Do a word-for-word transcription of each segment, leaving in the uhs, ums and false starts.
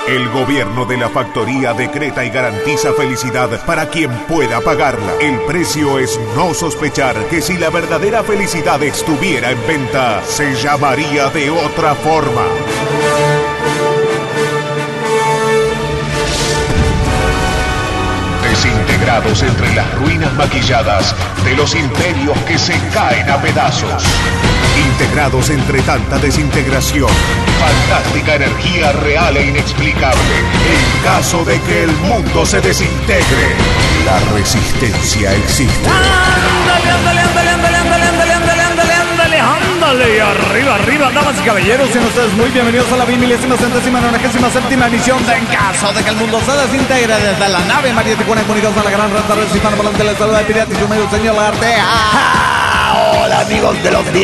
El gobierno de la factoría decreta y garantiza felicidad para quien pueda pagarla. El precio es no sospechar que si la verdadera felicidad estuviera en venta, se llamaría de otra forma. Desintegrados entre las ruinas maquilladas de los imperios que se caen a pedazos. Integrados entre tanta desintegración, fantástica energía real e inexplicable. En caso de que el mundo se desintegre, la resistencia existe. Ándale, ándale, ándale, ándale, ándale, ándale, ándale, ándale, ándale, ándale, arriba, arriba, damas y caballeros, sean ustedes muy bienvenidos a la milésima, centésima, nonagésima séptima emisión de En Caso de que el mundo se desintegre, desde la nave María Tijuana, comunicados a la gran rata recifana volante, la saluda de pirata y su medio señor Lagartea. Hola amigos de los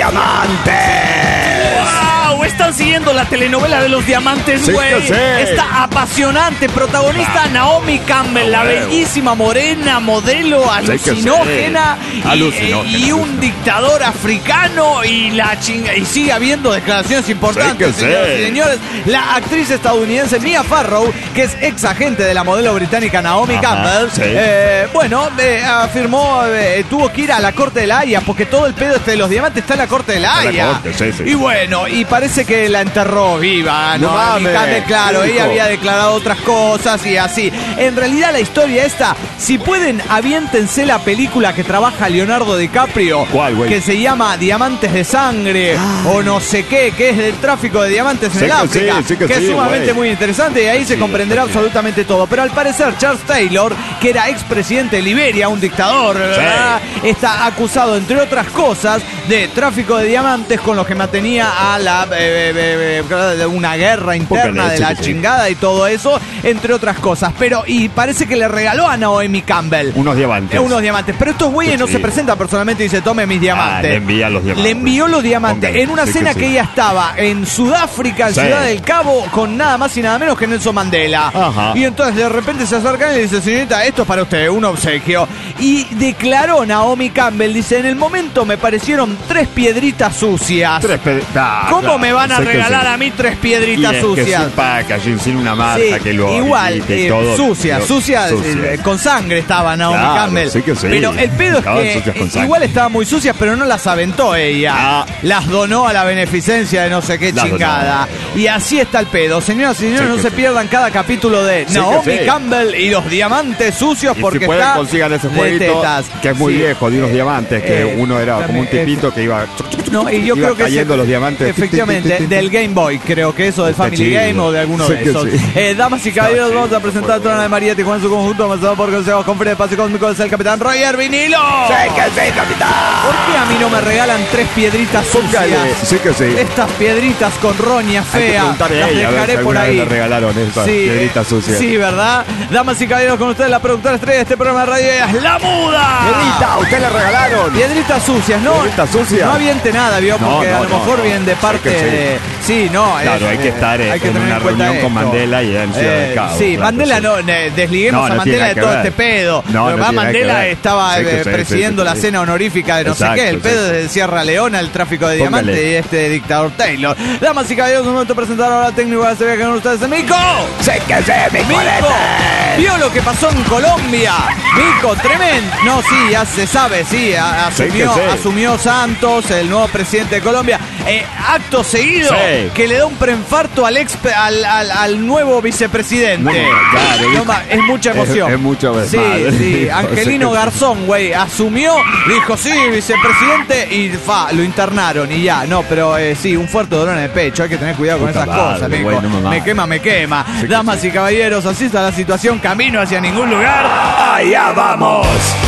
diamantes. ¡Wow! Están siguiendo la telenovela de los diamantes, güey. Sí, está apasionante. Protagonista Naomi Campbell, la bellísima morena, modelo alucinógena, sí. y, Alucinógena, y un dictador africano y la chinga. Y sigue habiendo declaraciones importantes, Sí señores sí. y señores. La actriz estadounidense Mia Farrow, que es ex agente de la modelo británica Naomi Ajá, Campbell, sí. eh, bueno, eh, afirmó, eh, tuvo que ir a la corte de la Haya porque todo el pedo este de los diamantes está en la corte de la En la Haya. corte, sí, sí. Y bueno, y parece que la enterró viva, ¿no? No mames, Naomi Campbell, claro, hijo. ella había declarado otras cosas y así. En realidad la historia esta, si pueden, aviéntense la película que trabaja Leonardo DiCaprio. ¿Cuál, güey? Que se llama Diamantes de Sangre o no sé qué, que es del tráfico de diamantes en Sí el que África, sí, sí que que es sí, sumamente güey. muy interesante y ahí se Sí, comprenderá sí. absolutamente todo. Pero al parecer Charles Taylor, que era expresidente de Liberia, un dictador, ¿verdad? Está acusado, entre otras cosas, de tráfico de diamantes, con lo que mantenía a la eh, eh, eh, una guerra interna Póngale, de sí la que sí. chingada y todo eso, entre otras cosas. Pero, y parece que le regaló a Naomi Campbell Unos diamantes. eh, unos diamantes. Pero estos güeyes no Sí. se presentan personalmente y dice, tome mis diamantes. Ah, le envía los diamantes. Le envió los diamantes Póngale, en una sí que cena sí. que ella estaba en Sudáfrica, en Sí. Ciudad del Cabo, con nada más y nada menos que Nelson Mandela. Ajá. Y entonces de repente se acercan y le dice, señorita, esto es para usted, un obsequio. Y declaró Naomi Campbell, dice, en el momento me parecieron tres piedritas sucias. Tres pe- ah, ¿Cómo claro, me van a sé que regalar sí. a mí tres Y piedritas es sucias? que sin packaging, sin una marca Sí, que lo igual, habilite y eh, todo, sucia, pero- sucia, eh, con sangre estaba Naomi Claro, Campbell. sí que sí. Pero el pedo es Estaban que sucias con eh, sangre. igual estaban muy sucias, pero no las aventó ella. Ah. Las donó a la beneficencia de no sé qué Las chingada. Y así está el pedo. Señoras y señores, Sí no que se sí. pierdan cada capítulo de Sí que Naomi sí. Campbell y los diamantes sucios, Y porque si pueden está consigan ese de jueguito tetas. que es muy Sí. viejo, de unos diamantes, que Eh, uno era como un también, tipito que iba No, y yo iba creo que cayendo ese- los diamantes. efectivamente, del Game Boy, creo que eso, del Está Family chido. Game o de alguno Sí de que esos. sí. Eh, damas y caballeros, Está vamos a chido. presentar a Trona de María Tijuana en su conjunto, avanzado por consejos con Fred Pase Cósmico, es el capitán Roger Vinilo. Sí que sí, capitán. ¿Por qué a mí no me regalan tres piedritas Póngale. sucias? Sí que sí. Estas piedritas con roña Hay que fea, preguntarle a las ella a ver dejaré si por alguna vez ahí. le regalaron esas Sí, piedritas sucias. sí, ¿verdad? Damas y caballeros, con ustedes la productora estrella de este programa de radio es La Muda. Piedrita, ¿usted le regalaron? Piedritas sucias, ¿no? Piedritas sucias. No aviente nada, ¿vio? No, Porque no, a lo no, mejor no. vienen de parte Sí que sí. de... Sí, no. Claro, es, hay que estar hay que en tener una cuenta reunión con esto. Mandela y en Ciudad del Cabo, Sí, claro Mandela que sí. no, eh, desliguemos No, a no tiene Mandela de nada que todo ver. este pedo. No, no Además, tiene nada que Mandela ver. estaba Sí que eh, sí, presidiendo sí, la sí. cena honorífica de no sé Exacto, qué, el sí. pedo de Sierra Leona, el tráfico de Póngale. diamantes y este dictador Taylor. Damas y caballeros, un momento de presentar ahora al técnico de la serie que con ustedes, Mico. Sí que sí, mi Mico, colete. ¿vio lo que pasó en Colombia? Mico, tremendo. No, sí, ya se sabe, sí, a- asumió, Sí que sí. asumió Santos, el nuevo presidente de Colombia. Eh, acto seguido, Sí. que le da un preinfarto al, ex, al, al, al nuevo vicepresidente. No, claro, No, ma- es mucha es- emoción. es mucho Sí, desmadre. sí. Angelino Sí. Garzón, güey, asumió, dijo, sí, vicepresidente, y fa, lo internaron y ya. No, pero eh, sí, un fuerte dolor en el pecho, hay que tener cuidado con Puta esas madre, cosas, güey, mijo. no me Me mames. quema, me quema. Sí que Damas sí. y caballeros, así está la situación, camino hacia ningún lugar. Allá vamos.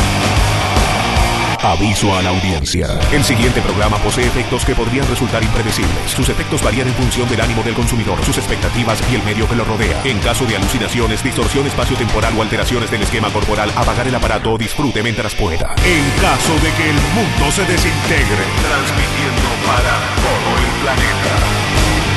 Aviso a la audiencia. El siguiente programa posee efectos que podrían resultar impredecibles. Sus efectos varían en función del ánimo del consumidor, sus expectativas y el medio que lo rodea. En caso de alucinaciones, distorsión espaciotemporal o alteraciones del esquema corporal, apagar el aparato o disfrute mientras pueda. En caso de que el mundo se desintegre, transmitiendo para todo el planeta.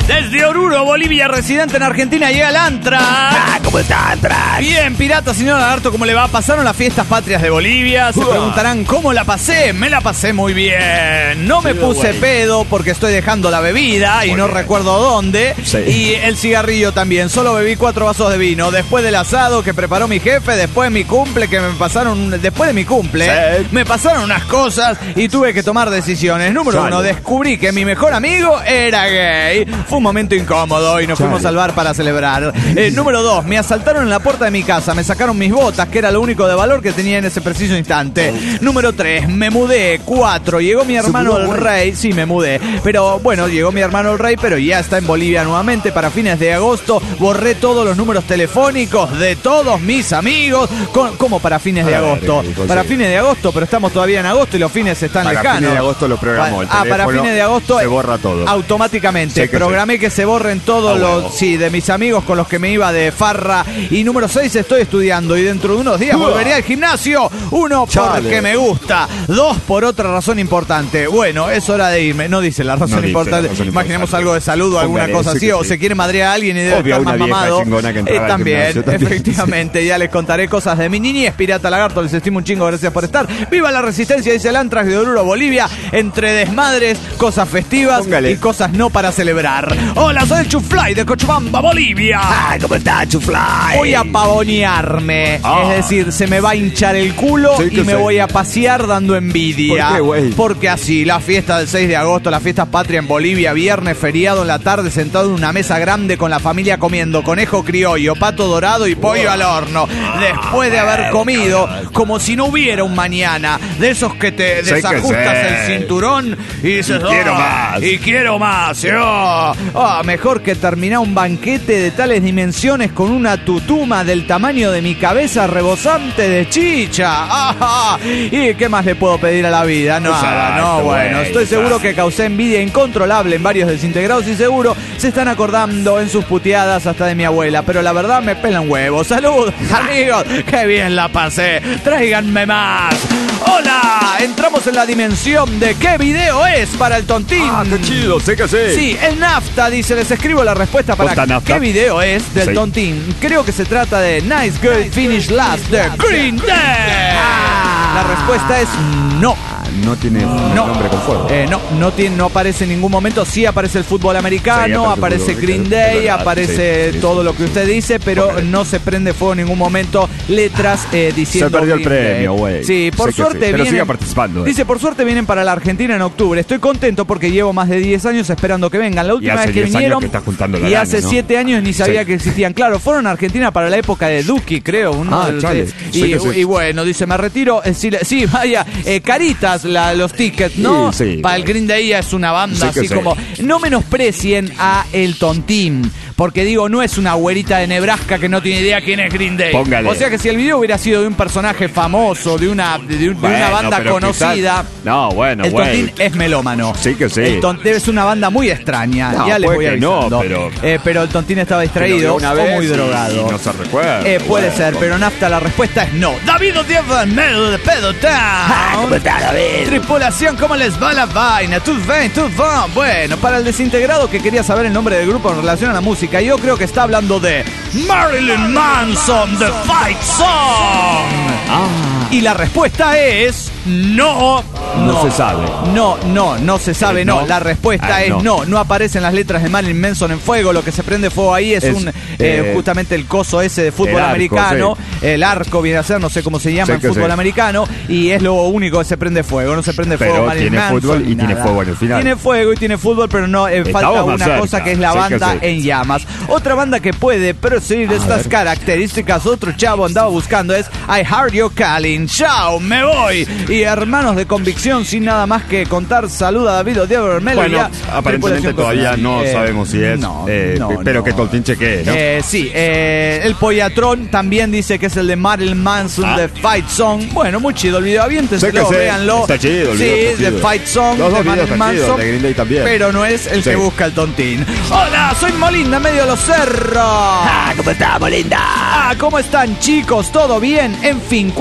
Desde Oruro, Bolivia, residente en Argentina, llega el Antra. Ah, ¿cómo está, Antrax? Bien, pirata, señor Lagarto, ¿cómo le va? Pasaron las fiestas patrias de Bolivia. Se Uah. preguntarán, ¿cómo la pasé? Me la pasé muy bien. No me Sí, puse güey. pedo porque estoy dejando la bebida y Muy no bien. recuerdo dónde. Sí. Y el cigarrillo también. Solo bebí cuatro vasos de vino. Después del asado que preparó mi jefe, después de mi cumple, que me pasaron. Después de mi cumple, Sí. me pasaron unas cosas y tuve que tomar decisiones. Número Chale. uno, descubrí que mi mejor amigo era gay. Fue un momento incómodo y nos Chale. fuimos al bar para celebrar. Eh, número dos, me asaltaron en la puerta de mi casa, me sacaron mis botas, que era lo único de valor que tenía en ese preciso instante. Número tres, me mudé. Cuatro, llegó mi hermano mudó, el güey? rey. Sí, me mudé. Pero bueno, llegó mi hermano el rey, pero ya está en Bolivia nuevamente para fines de agosto. Borré todos los números telefónicos de todos mis amigos. Con- ¿Cómo para fines de A ver, agosto? Nico, Para sí. fines de agosto, pero estamos todavía en agosto y los fines están Para lejanos. fines de agosto lo programó, el Ah, para teléfono fines de agosto se borra todo. automáticamente. Sí que Programé que se borren todos Ah, los, huevo. sí, de mis amigos con los que me iba de farra. Y número seis, estoy estudiando y dentro de unos días Uah. volveré al gimnasio. Uno, Chale. porque me gusta. Dos, por otra razón importante. Bueno, es hora de irme. No dice la razón No dice importante. la razón Imaginemos importante. algo de salud o alguna Póngale, cosa sí así. que O sí. se quiere madrear a alguien y debe Obvio, estar una más vieja mamado. chingona que entraba Eh, al también, gimnasio también. efectivamente. Ya les contaré cosas de mi niñez. Pirata Lagarto, les estimo un chingo. Gracias por estar. ¡Viva la resistencia! Dice el Antrax de Oruro, Bolivia. Entre desmadres, cosas festivas Póngale. y cosas no para celebrar. Hola, soy el Chufly de Cochabamba, Bolivia. Ah, ¿cómo está, Chufly? Voy a pavonearme, Ah. es decir, se me va a hinchar el culo Sí y que me sí. voy a pasear dando envidia. ¿Por qué, güey? Porque así, la fiesta del seis de agosto, la fiesta patria en Bolivia, viernes, feriado en la tarde, sentado en una mesa grande con la familia comiendo conejo criollo, pato dorado y pollo al horno. Después de haber comido, como si no hubiera un mañana, de esos que te Sí que desajustas sí. el cinturón y dices, Y quiero "Ah, más". y quiero más. y, oh, ah, mejor que terminar un banquete de tales dimensiones con una tutuma del tamaño de mi cabeza rebosante de chicha. Ah, ¿y qué más le puedo pedir a la vida? Nada, Exacto, no, bueno. güey, Estoy seguro exacto. que causé envidia incontrolable en varios desintegrados y seguro se están acordando en sus puteadas hasta de mi abuela. Pero la verdad me pelan huevos. Saludos, amigos. Qué bien la pasé. Tráiganme más. Hola, entramos en la dimensión de qué video es para el tontín. Ah, qué chido, sé que sí. Sí, el Nafta dice, les escribo la respuesta para Posta Nafta. qué video es del Sí. tontín. Creo que se trata de Nice Girl Finish Last de Green Day. La respuesta es no. No tiene un No. nombre con fuego. Eh, no, no, tiene, no aparece en ningún momento. Sí aparece el fútbol americano, Sí, aparece el aparece fútbol Green americano, Day, es verdad. aparece Sí, sí, todo sí. lo que usted dice, pero Póngale. no se prende fuego en ningún momento. Letras eh, diciendo. Se perdió el Green Day. premio, güey. Sí, por Sé que suerte sí. Pero vienen. siga participando, eh. Dice, por suerte vienen para la Argentina en octubre. Estoy contento porque llevo más de diez años esperando que vengan. La última hace vez que diez años vinieron. que está juntando la y lana, hace ¿no? siete años ni sabía Sí. que existían. Claro, fueron a Argentina para la época de Duki, creo. uno Ah, de los- chale. y, Sí que sí. y bueno, dice, me retiro. Eh, sí, le- sí, vaya, eh, caritas la- los tickets, ¿no? Sí, sí. Para el Green Day es una banda Sí que así sí. como. No menosprecien a El Tontín. Porque digo, no es una güerita de Nebraska que no tiene idea quién es Green Day. Póngale. O sea que si el video hubiera sido de un personaje famoso, de una, de, de una Bueno, banda pero conocida. quizás- No, bueno, El güey. Tontín es melómano. Sí que sí. El Tontín es una banda muy extraña. No, ya les puede voy que no, avisando. pero- Eh, pero el Tontín estaba Que lo vio distraído una o vez muy y- drogado. y no se recuerda. Eh, puede Bueno, ser, pero Nafta, la respuesta es no. David Odieva en medio de pedo Ah, ¿cómo town. está, David? Tripulación, ¿cómo les va la vaina? Tú ven, tú van. Bueno, para el desintegrado que quería saber el nombre del grupo en relación a la música, yo creo que está hablando de Marilyn Manson, The Fight Song. Ah, Y la respuesta es no. No se sabe. No, no, no se sabe, Eh, no. no. La respuesta Ah, es no. no. no. aparecen las letras de Marilyn Manson en fuego. Lo que se prende fuego ahí es, Es, un eh, eh, justamente el coso ese de fútbol el arco, americano. El arco viene a ser, no sé cómo se llama Sí en que fútbol sí. americano. Y es lo único que se prende fuego. No se prende Pero fuego Marilyn tiene Manson fútbol y ni tiene nada. fuego en el final. Tiene fuego y tiene fútbol, pero no eh, Estamos falta más una cerca. cosa que es la Sí que banda sí. en llamas. Otra banda que puede producir estas ver. características, otro chavo andaba buscando es I Heart You Calling. Chao, me voy. Y hermanos de convicción, sin nada más que contar, saluda a David Odieva Bermelo. Bueno, ya, aparentemente tripulación todavía con- no eh, sabemos si es, no, eh, no, pero no. que Toltín chequee, ¿no? Eh, sí, eh, el Pollatrón también dice que es el de Marilyn Manson, Ah. de Fight Song. Bueno, muy chido el video, aviéntenselo, Sé que sí, véanlo. está chido el sí, video, está de chido. Fight Song, Los dos de videos Marilyn están chidos, Manson. de Green Day también. Pero no es el Sí. que busca el tontín. Hola, soy Molinda, medio los cerros. Ah, ¿cómo está, Molinda? Ah, ¿cómo están, chicos? ¿Todo bien? En fin, ¿cuál es la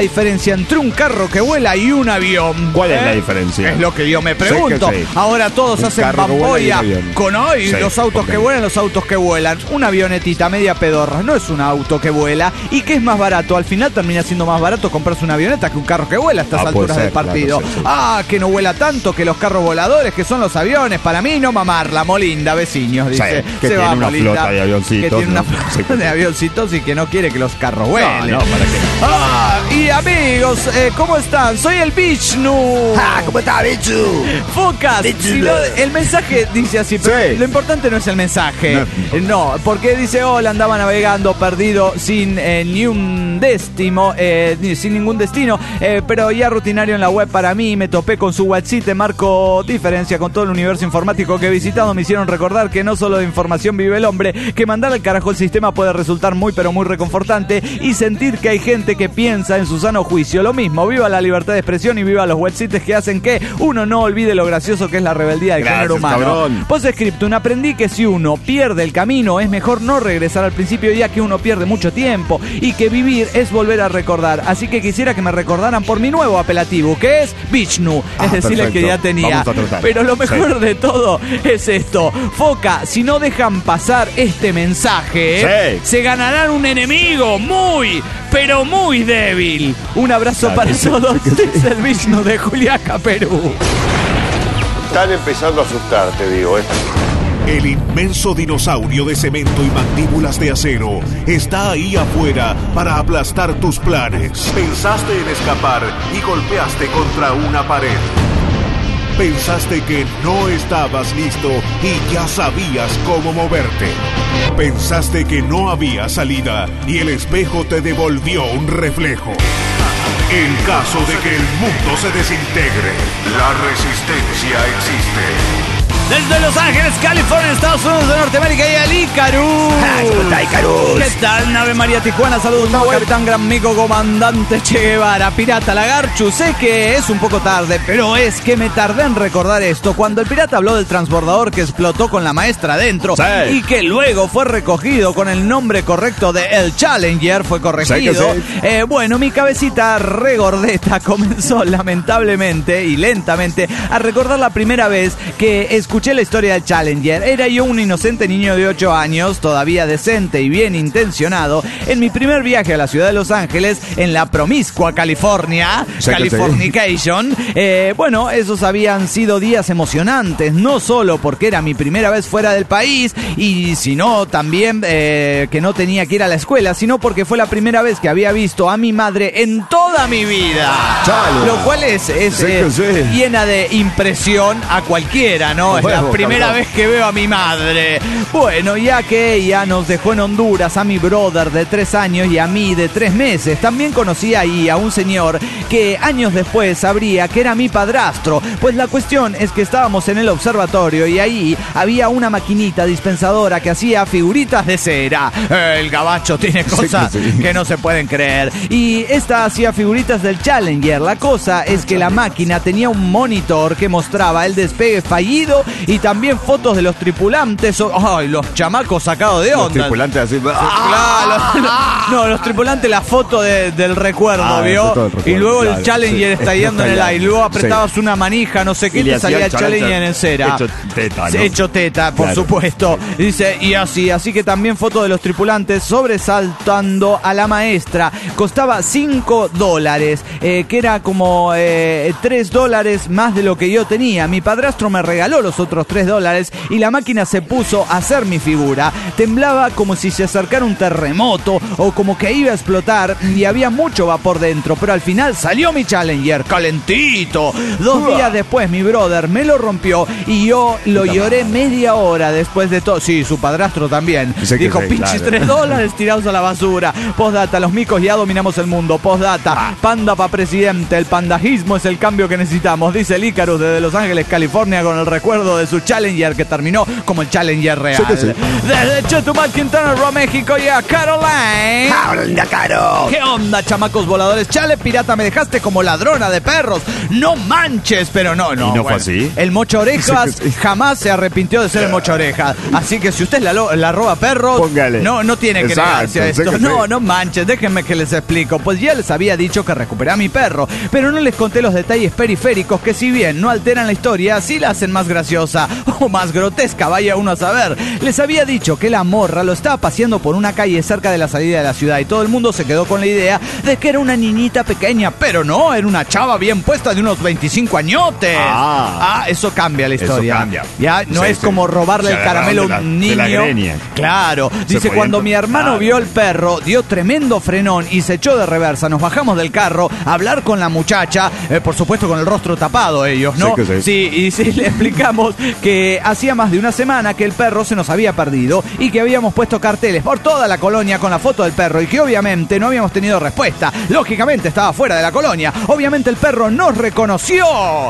diferencia entre un carro que vuela y un avión? ¿Cuál ¿Eh? es la diferencia? Es lo que yo me pregunto. Sí que sí. Ahora todos Un hacen carro que vuela y un bamboya avión. con hoy Sí, los autos porque- que vuelan, los autos que vuelan. Una avionetita media pedorra no es un auto que vuela. ¿Y qué es más barato? Al final termina siendo más barato comprarse una avioneta que un carro que vuela a estas Ah, puede alturas ser, del partido. claro, sí, sí. Ah, que no vuela tanto que los carros voladores, que son los aviones. Para mí no mamarla, Molinda, vecinos, dice. Sí, que tiene va, una Molinda, flota de avioncitos, Que tiene una ¿no? flota Sí, que de sí. avioncitos y que no quiere que los carros vuelen. No, no, ¿para qué? Ah, y amigos, eh, ¿cómo están? Soy el Vishnu. Ah, ¿cómo está, bicho? Focas, Vishnu. si no, el mensaje dice así, pero Sí. lo importante no es el mensaje. No. Eh, No, porque dice, hola, andaba navegando perdido sin eh, ni un destino, eh, ni- sin ningún destino, eh, pero ya rutinario en la web para mí, me topé con su website, te marco diferencia con todo el universo informático que he visitado, me hicieron recordar que no solo de información vive el hombre, que mandar al carajo el sistema puede resultar muy pero muy reconfortante y sentir que hay gente que piensa en su sano juicio. Lo mismo, viva la libertad de expresión y viva los websites que hacen que uno no olvide lo gracioso que es la rebeldía del Gracias, género humano. cabrón. Postscriptum, aprendí que si uno pierde el camino es mejor no regresar al principio, ya que uno pierde mucho tiempo y que vivir es volver a recordar. Así que quisiera que me recordaran por mi nuevo apelativo, que es Vishnu, Ah, es decir, el que perfecto. ya tenía. Vamos a tratar. Pero lo mejor Sí. de todo es esto. Foca, si no dejan pasar este mensaje, Sí. se ganarán un enemigo muy, pero muy débil. Un abrazo Claro, para sí, todos. sí, sí. Es el Vishnu de Juliaca, Perú. Están empezando a asustar, te digo, ¿eh? El inmenso dinosaurio de cemento y mandíbulas de acero está ahí afuera para aplastar tus planes. Pensaste en escapar y golpeaste contra una pared. Pensaste que no estabas listo y ya sabías cómo moverte. Pensaste que no había salida y el espejo te devolvió un reflejo. En caso de que el mundo se desintegre, la resistencia existe. Desde Los Ángeles, California, Estados Unidos de Norteamérica y el Icarus. Ah, ¿cómo está, Icarus? ¿Qué tal, nave María Tijuana? Saludos, nuevo capitán, gran amigo, comandante Che Guevara, pirata Lagarchu. Sé que es un poco tarde, pero es que me tardé en recordar esto. Cuando el pirata habló del transbordador que explotó con la maestra adentro Sí. y que luego fue recogido con el nombre correcto de el Challenger, fue corregido. Sí que sí. Eh, bueno, mi cabecita regordeta comenzó lamentablemente y lentamente a recordar la primera vez que escuché la historia del Challenger. Era yo un inocente niño de ocho años, todavía decente y bien intencionado, en mi primer viaje a la ciudad de Los Ángeles, en la promiscua California, Sí que sí. Californication. Eh, bueno, esos habían sido días emocionantes, no solo porque era mi primera vez fuera del país, y sino también eh, que no tenía que ir a la escuela, sino porque fue la primera vez que había visto a mi madre en toda mi vida. Chale. Lo cual es, es Sí eh, que sí. llena de impresión a cualquiera, ¿no? Es la Huevo, primera cabrón. vez que veo a mi madre. Bueno, ya que ella nos dejó en Honduras a mi brother de tres años y a mí de tres meses. También conocí ahí a un señor que años después sabría que era mi padrastro. Pues la cuestión es que estábamos en el observatorio y ahí había una maquinita dispensadora que hacía figuritas de cera. El gabacho tiene cosas Sí, sí. que no se pueden creer. Y esta hacía figuritas del Challenger. La cosa es que la máquina tenía un monitor que mostraba el despegue fallido y también fotos de los tripulantes. Ay, los chamacos sacados de Los onda. tripulantes así. Claro, los- no, los tripulantes, la foto de- del recuerdo, Ah, ¿vio? la foto del recuerdo, Y luego el claro, Challenger sí. estallando en el aire. Luego apretabas una manija, no sé qué, Y le te hacía salía el el Challenger Challenger en cera. hecho teta, ¿no? Hecho teta, por Claro. supuesto. Dice, y así, así que también foto de los tripulantes sobresaltando a la maestra. Costaba cinco dólares, eh, que era como eh, tres dólares más de lo que yo tenía. Mi padrastro me regaló los otros tres dólares y la máquina se puso a hacer mi figura. Temblaba como si se acercara un terremoto o como que iba a explotar y había mucho vapor dentro, pero al final salió mi Challenger, calentito. Dos días después mi brother me lo rompió y yo lo Puta lloré madre. media hora después de todo. Sí, su padrastro también. Sí que Dijo, sí, pinches claro. tres dólares tirados a la basura. Postdata, los micos ya dominamos el mundo. Postdata, panda pa' presidente. El pandajismo es el cambio que necesitamos, dice el Icarus desde Los Ángeles, California, con el recuerdo de su Challenger que terminó como el Challenger real. Sí que sí. Desde Chetumal, Quintana Roo, México, y a Carol Caroline. ¡Hola, Caro! ¿Qué onda, chamacos voladores? Chale, pirata, me dejaste como ladrona de perros. No manches, pero no, no. ¿Y no fue bueno. así? El mocha orejas jamás se arrepintió de ser el mocha orejas. Así que si usted la, lo- la roba perros, Póngale. no, no tiene que Exacto, negarse a sé esto. que No, sí. no manches, déjenme que les explico. Pues ya les había dicho que recuperé a mi perro, pero no les conté los detalles periféricos que, si bien no alteran la historia, sí la hacen más graciosa o más grotesca, vaya uno a saber. Les había dicho que la morra lo estaba paseando por una calle cerca de la salida de la ciudad y todo el mundo se quedó con la idea de que era una niñita pequeña, pero no, era una chava bien puesta de unos veinticinco añotes. Ah. Ah, eso cambia la Eso historia. cambia. Ya no Sí, es sí. como robarle Se el caramelo a agarraron un de la- de niño. la greña. Claro. Se Dice, podían cuando mi hermano claro. vio el perro, dio tremendo frenón y se echó de reversa. Nos bajamos del carro a hablar con la muchacha, eh, por supuesto con el rostro tapado ellos, ¿no? Sí que sí. Sí, y sí le explicamos que hacía más de una semana que el perro se nos había perdido y que habíamos puesto carteles por toda la colonia con la foto del perro y que obviamente no habíamos tenido respuesta. Lógicamente estaba fuera de la colonia. Obviamente el perro nos reconoció.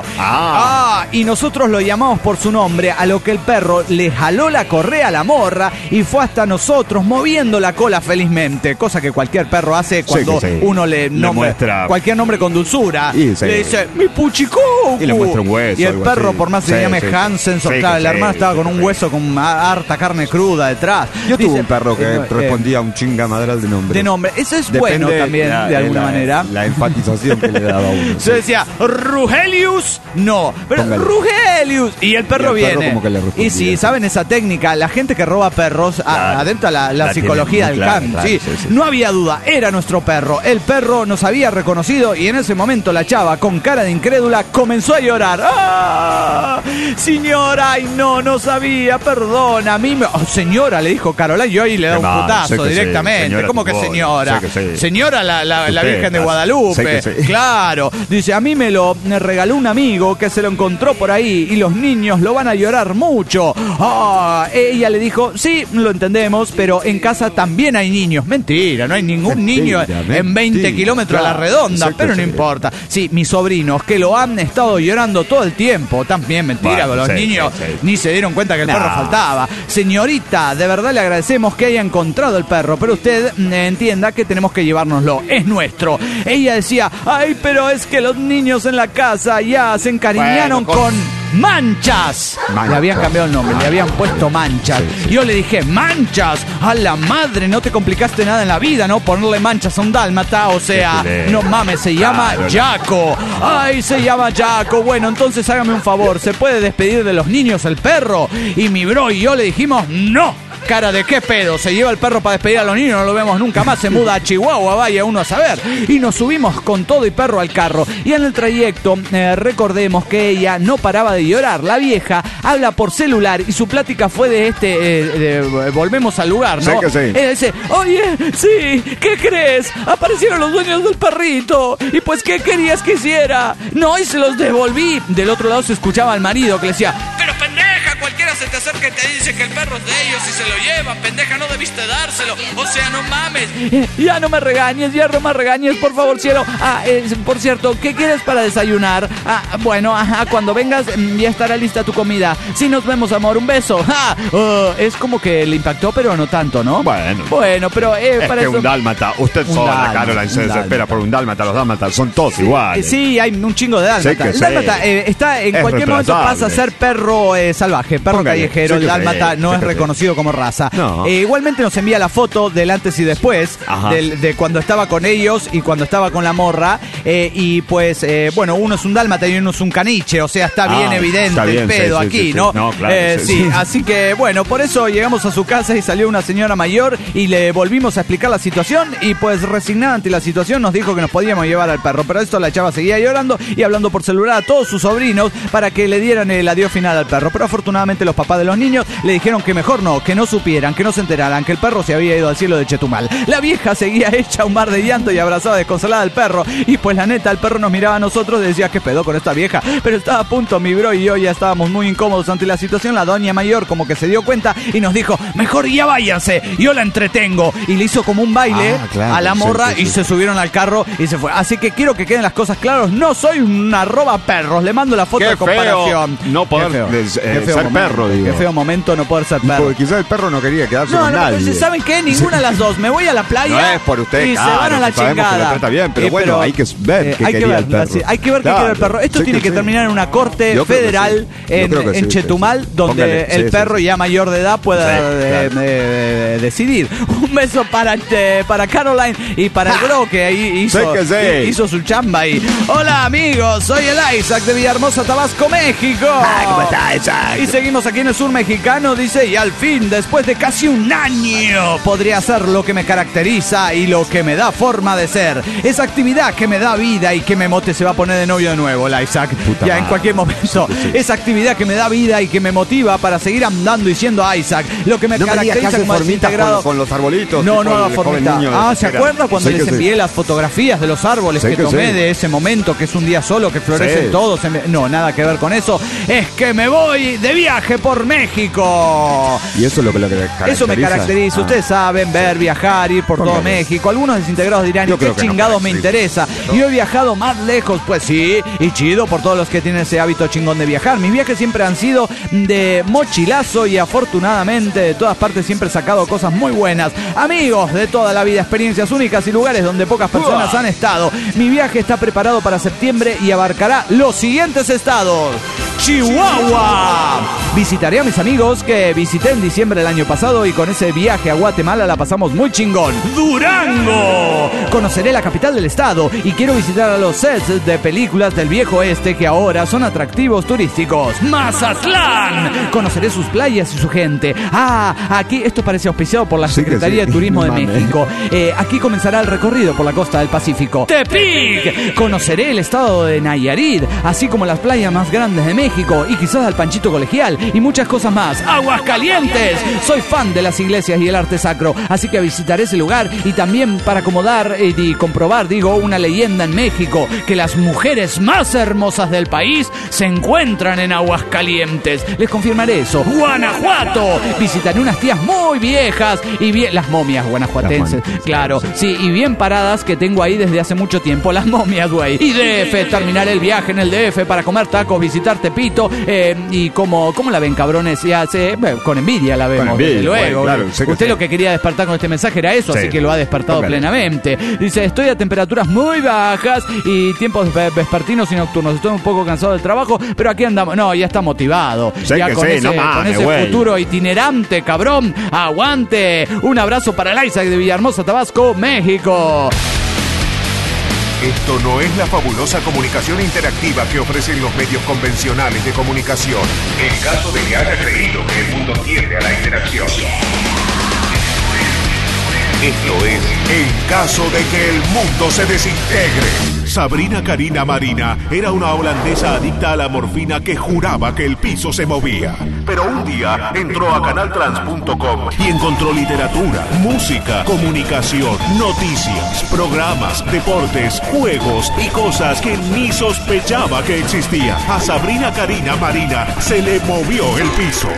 Ah, y nosotros lo llamamos por su nombre, a lo que el perro le jaló la correa a la morra y fue hasta nosotros moviendo la cola felizmente, cosa que cualquier perro hace cuando que sí. uno le, Le nombra muestra- cualquier nombre con dulzura. Y sí. Le dice, mi puchicucu. Y le muestra un hueso, Y el algo perro, así. por más que Sí, se llame sí. Hansen, Sí, claro, que el sí, hermano estaba sí, con un sí. hueso con harta carne cruda detrás. Yo Dice, tuve un perro que eh, eh, respondía a un chingamadral de nombre. de nombre. Eso es Depende bueno también, la- de alguna la- manera. La enfatización que le daba a uno. Se decía, Rugelius, no, pero Póngale. Rugelius. Y el perro Y el perro viene. como que le respondía. Y si saben esa técnica, la gente que roba perros, a- Claro. adentro la, la La psicología tiene del muy can. clara, sí. claro, sí, sí. No había duda, era nuestro perro. El perro nos había reconocido y en ese momento la chava, con cara de incrédula, comenzó a llorar. ¡Ah! Señora, ay no, no sabía, perdona. A mí me... Oh, señora, le dijo Caroline, yo ahí le da Qué un mal, putazo sé que sí, directamente. señora ¿Cómo que Tupón, señora? sé que sí. Señora, la, la, la Usted, Virgen de sé Guadalupe. que sí. Claro, dice, a mí me lo regaló un amigo que se lo encontró por ahí y los niños lo van a llorar mucho. Ah, ella le dijo, sí, lo entendemos, pero en casa también hay niños. Mentira, no hay ningún Mentira, niño en veinte mentira, kilómetros a la claro, redonda, sé que pero no sí. importa. Sí, mis sobrinos que lo han estado llorando todo el tiempo, también mentira, Bueno, los sí, niños sí, sí. ni se dieron cuenta que el No. perro faltaba. Señorita, de verdad le agradecemos que haya encontrado el perro, pero usted mm, entienda que tenemos que llevárnoslo, es nuestro. Ella decía, ay, pero es que los niños en la casa ya se encariñaron Bueno, con... Manchas. Manchas. Le habían cambiado el nombre, le habían puesto Manchas. Sí, sí. Yo le dije, Manchas, a la madre, no te complicaste nada en la vida, ¿no? Ponerle manchas a un dálmata, o sea, Qué culé. no mames, se llama Claro. Jaco. Ay, se llama Jaco. Bueno, entonces hágame un favor, ¿se puede despedir de los niños el perro? Y mi bro y yo le dijimos, no. Cara de qué pedo, se lleva el perro para despedir a los niños, no lo vemos nunca más, se muda a Chihuahua, vaya uno a saber. Y nos subimos con todo y perro al carro. Y en el trayecto, eh, recordemos que ella no paraba de llorar. La vieja habla por celular y su plática fue de este, eh, de, volvemos al lugar, ¿no? Sí que sí. Ella dice, oye, sí, ¿qué crees? Aparecieron los dueños del perrito. Y pues, ¿qué querías que hiciera? No, y se los devolví. Del otro lado se escuchaba al marido que le decía, pero pendeja, cualquiera se te acerca y te dice que el perro es de ellos y se lo lleva, pendeja, no debiste dárselo, o sea, no mames. Ya no me regañes, ya no me regañes, por favor, cielo. Ah, eh, por cierto, ¿qué quieres para desayunar? Ah, bueno, ajá, cuando vengas mm, ya estará lista tu comida. Sí, nos vemos, amor, un beso. Ah, oh, es como que le impactó, pero no tanto, ¿no? Bueno. Bueno, pero eh, Es para que eso... un dálmata, usted Un sola, dálmata, Caroline, se un desespera dálmata. por un dálmata. Los dálmatas son todos Eh, iguales. Sí, hay un chingo de dálmata. Sí que El sí. dálmata eh, está en Es cualquier momento reemplazable. pasa a ser perro eh, salvaje, perro Póngale, callejero. sí El que sí, dálmata no sí es que sí. reconocido como raza. No. Eh, igualmente nos envía la foto del antes y después, Ajá. del- de cuando estaba con ellos y cuando estaba con la morra. eh, y pues, eh, bueno, uno es un dálmata y uno es un caniche. O sea, está Ah, bien evidente está bien, el pedo sí, sí, aquí, sí, sí. ¿no? No, claro, Eh, sí, sí, sí. así que, bueno, por eso llegamos a su casa y salió una señora mayor y le volvimos a explicar la situación. Y pues, resignada ante la situación, nos dijo que nos podíamos llevar al perro. Pero esto la chava seguía llorando y hablando por celular a todos sus sobrinos para que le dieran el adiós final al perro. Pero afortunadamente los papás de los niños le dijeron que mejor no, que no supieran, que no se enteraran, que el perro se había ido al cielo de Chetumal. La vieja seguía hecha un mar de llanto y abrazaba desconsolada al perro. Y pues la neta, el perro nos miraba a nosotros y decía, ¿qué pedo con esta vieja? Pero estaba a punto, mi bro y yo ya estábamos muy incómodos ante la situación. La doña mayor como que se dio cuenta y nos dijo, mejor ya váyanse, yo la entretengo. Y le hizo como un baile Ah, claro, a la sí, morra sí, sí. y se subieron al carro y se fue. Así que quiero que queden las cosas claras, no soy una roba perros. Le mando la foto Qué de comparación. feo no Qué poder feo. des- eh, Qué feo ser momento. perro, digo. Qué feo momento no poder ser perro. Porque quizás el perro no quería quedarse No, con no, nadie. entonces, ¿saben qué? Ninguna de las dos. Me voy a la playa. No es por usted, y claro, se van a la sabemos que chingada. lo trata bien, pero bueno, hay que ver qué hay que quería ver, el perro. sí, hay que ver qué Claro, quiere el perro. Esto sí tiene que que sí. terminar en una corte Yo creo que federal sí. Yo en, creo que en sí, Chetumal, sí, sí. donde Póngale, el sí, perro sí. ya mayor de edad pueda Sí, eh, claro. eh, decidir. Un beso para, eh, para Caroline y para el Bro, que ahí hizo, Sí que sí. hizo su chamba ahí. Hola amigos, soy el Isaac de Villahermosa, Tabasco, México. ¿Cómo está, Isaac? Y seguimos aquí en el sur mexicano, dice, y al fin, después de casi un año, podría ser lo que me caracteriza y lo que me da forma de ser. Esa actividad que me da vida y que me mote se va a poner de novio de nuevo, el Isaac. Puta ya en madre. cualquier momento. Esa actividad que me da vida y que me motiva para seguir andando y siendo Isaac. Lo que me No me digas que caracteriza hace como formitas desintegrado. con, con los arbolitos. No, tipo no, el la joven formita. niño de Ah, ¿se Shakira. acuerda cuando Sé les que envié sí. las fotografías de los árboles Sé que, que tomé sí. de ese momento, que es un día solo, que florecen Sí. todos? En- No, nada que ver con eso. Es que me voy de viaje por México. Y eso es lo que lo que caracteriza. Eso me caracteriza. Ah. Ustedes saben, ver, viajar, ir por todo Póngale. México. Algunos desintegrados dirán, Yo ¿y qué creo que no chingados me caracteriza. interesa? Yo he viajado más lejos. Pues sí, y chido por todos los que tienen ese hábito chingón de viajar. Mis viajes siempre han sido de mochilazo y afortunadamente de todas partes siempre he sacado cosas muy buenas. Amigos de toda la vida, experiencias únicas y lugares donde pocas personas han estado. Mi viaje está preparado para septiembre y abarcará los siguientes estados. Chihuahua. Visitaré a mis amigos que visité en diciembre del año pasado y con ese viaje a Guatemala la pasamos muy chingón. Durango. Conoceré la capital del estado y quiero visitar a los sets de películas del viejo oeste que ahora son atractivos turísticos. Mazatlán. Conoceré sus playas y su gente. Ah, aquí esto parece auspiciado por la Sí que Secretaría sí. de Turismo de Mame. México. Eh, aquí comenzará el recorrido por la costa del Pacífico. Tepic. Conoceré el estado de Nayarit, así como las playas más grandes de México y quizás al Panchito Colegial y muchas cosas más. Aguascalientes. Soy fan de las iglesias y el arte sacro, así que visitaré ese lugar y también para acomodar eh, y comprobar, digo, una leyenda en México, que las mujeres más hermosas del país se encuentran en Aguascalientes. Les confirmaré eso. Guanajuato. Visitaré unas tías muy viejas y bien... Las momias guanajuatenses, Las momias, claro. Sí, y bien paradas que tengo ahí desde hace mucho tiempo. Las momias, güey. Y D F, terminaré el viaje en el D F para comer tacos, visitar Tepito. Eh, y como, ¿cómo la ven, cabrones? Ya se, bueno, con envidia la vemos, envidia, desde luego. güey, claro, sé que Usted sí. lo que quería despertar con este mensaje era eso, Sí. así que lo ha despertado Póngale. plenamente. Dice, estoy a temperaturas muy bajas y tiempos ve- vespertinos y nocturnos. Estoy un poco cansado del trabajo, pero aquí andamos. No, ya está motivado. Sé ya que con sí, ese, no mames, con ese güey. futuro itinerante, cabrón. Aguante. Un abrazo para el Isaac de Villahermosa, Tabasco, México. Esto no es la fabulosa comunicación interactiva que ofrecen los medios convencionales de comunicación. En caso de que haya creído que el mundo tiende a la interacción. Esto es en caso de que el mundo se desintegre. Sabrina Karina Marina era una holandesa adicta a la morfina que juraba que el piso se movía. Pero un día entró a canal trans punto com y encontró literatura, música, comunicación, noticias, programas, deportes, juegos y cosas que ni sospechaba que existían. A Sabrina Karina Marina se le movió el piso.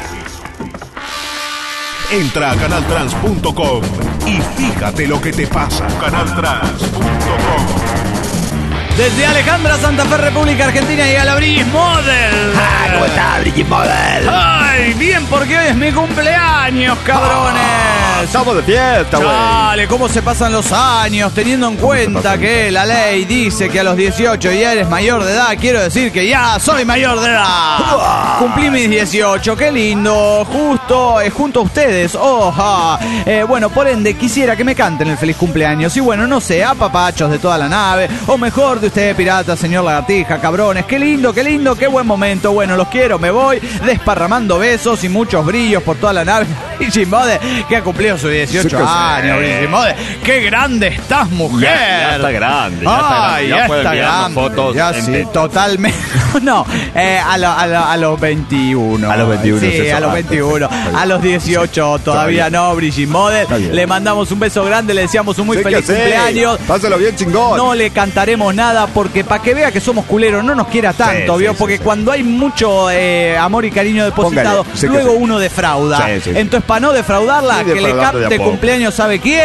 Entra a canal trans punto com y fíjate lo que te pasa. canal trans punto com. Desde Alejandra, Santa Fe, República Argentina, llega la Bridge Model. Ah, ¿cómo está, Brigitte Model? ¡Ay! Bien, porque hoy es mi cumpleaños, cabrones. Estamos de fiesta, güey. Dale, cómo se pasan los años, teniendo en cuenta pasan? que la ley dice que a los dieciocho ya eres mayor de edad. Quiero decir que ya soy mayor de edad. Cumplí mis dieciocho, qué lindo. Justo, eh, junto a ustedes. Oja. Eh, bueno, por ende, quisiera que me canten el feliz cumpleaños. Y bueno, no sé, a papachos de toda la nave. O mejor de usted, pirata, señor lagartija, cabrones. Qué lindo, qué lindo, qué buen momento. Bueno, los quiero, me voy desparramando besos y muchos brillos por toda la nave. Y Chimode, que ha cumplido sus dieciocho Sí que sí. años. Chimode, qué grande estás, mujer. Ya, ya está grande, ya está grande. Ay, Ya ya puede está enviarnos grande. fotos Ya en sí, tetas. totalmente. No, eh, a, lo- a, lo- a los veintiuno. A los veintiuno, Sí, eso, a los ah, veintiuno. está bien. A los dieciocho todavía bien. no, Brigitte Model. Está bien. Le mandamos un beso grande, le deseamos un muy Sí que feliz sí. cumpleaños. Pásalo bien, chingón. No le cantaremos nada porque para que vea que somos culeros no nos quiera tanto, Sí, ¿vio? sí, Porque sí, cuando hay mucho eh, amor y cariño depositado, Póngale, sí que luego sí. uno defrauda. Sí, sí, sí. Entonces, para no defraudarla, Sí, que le defraudando de a cante poco. cumpleaños, ¿sabe quién?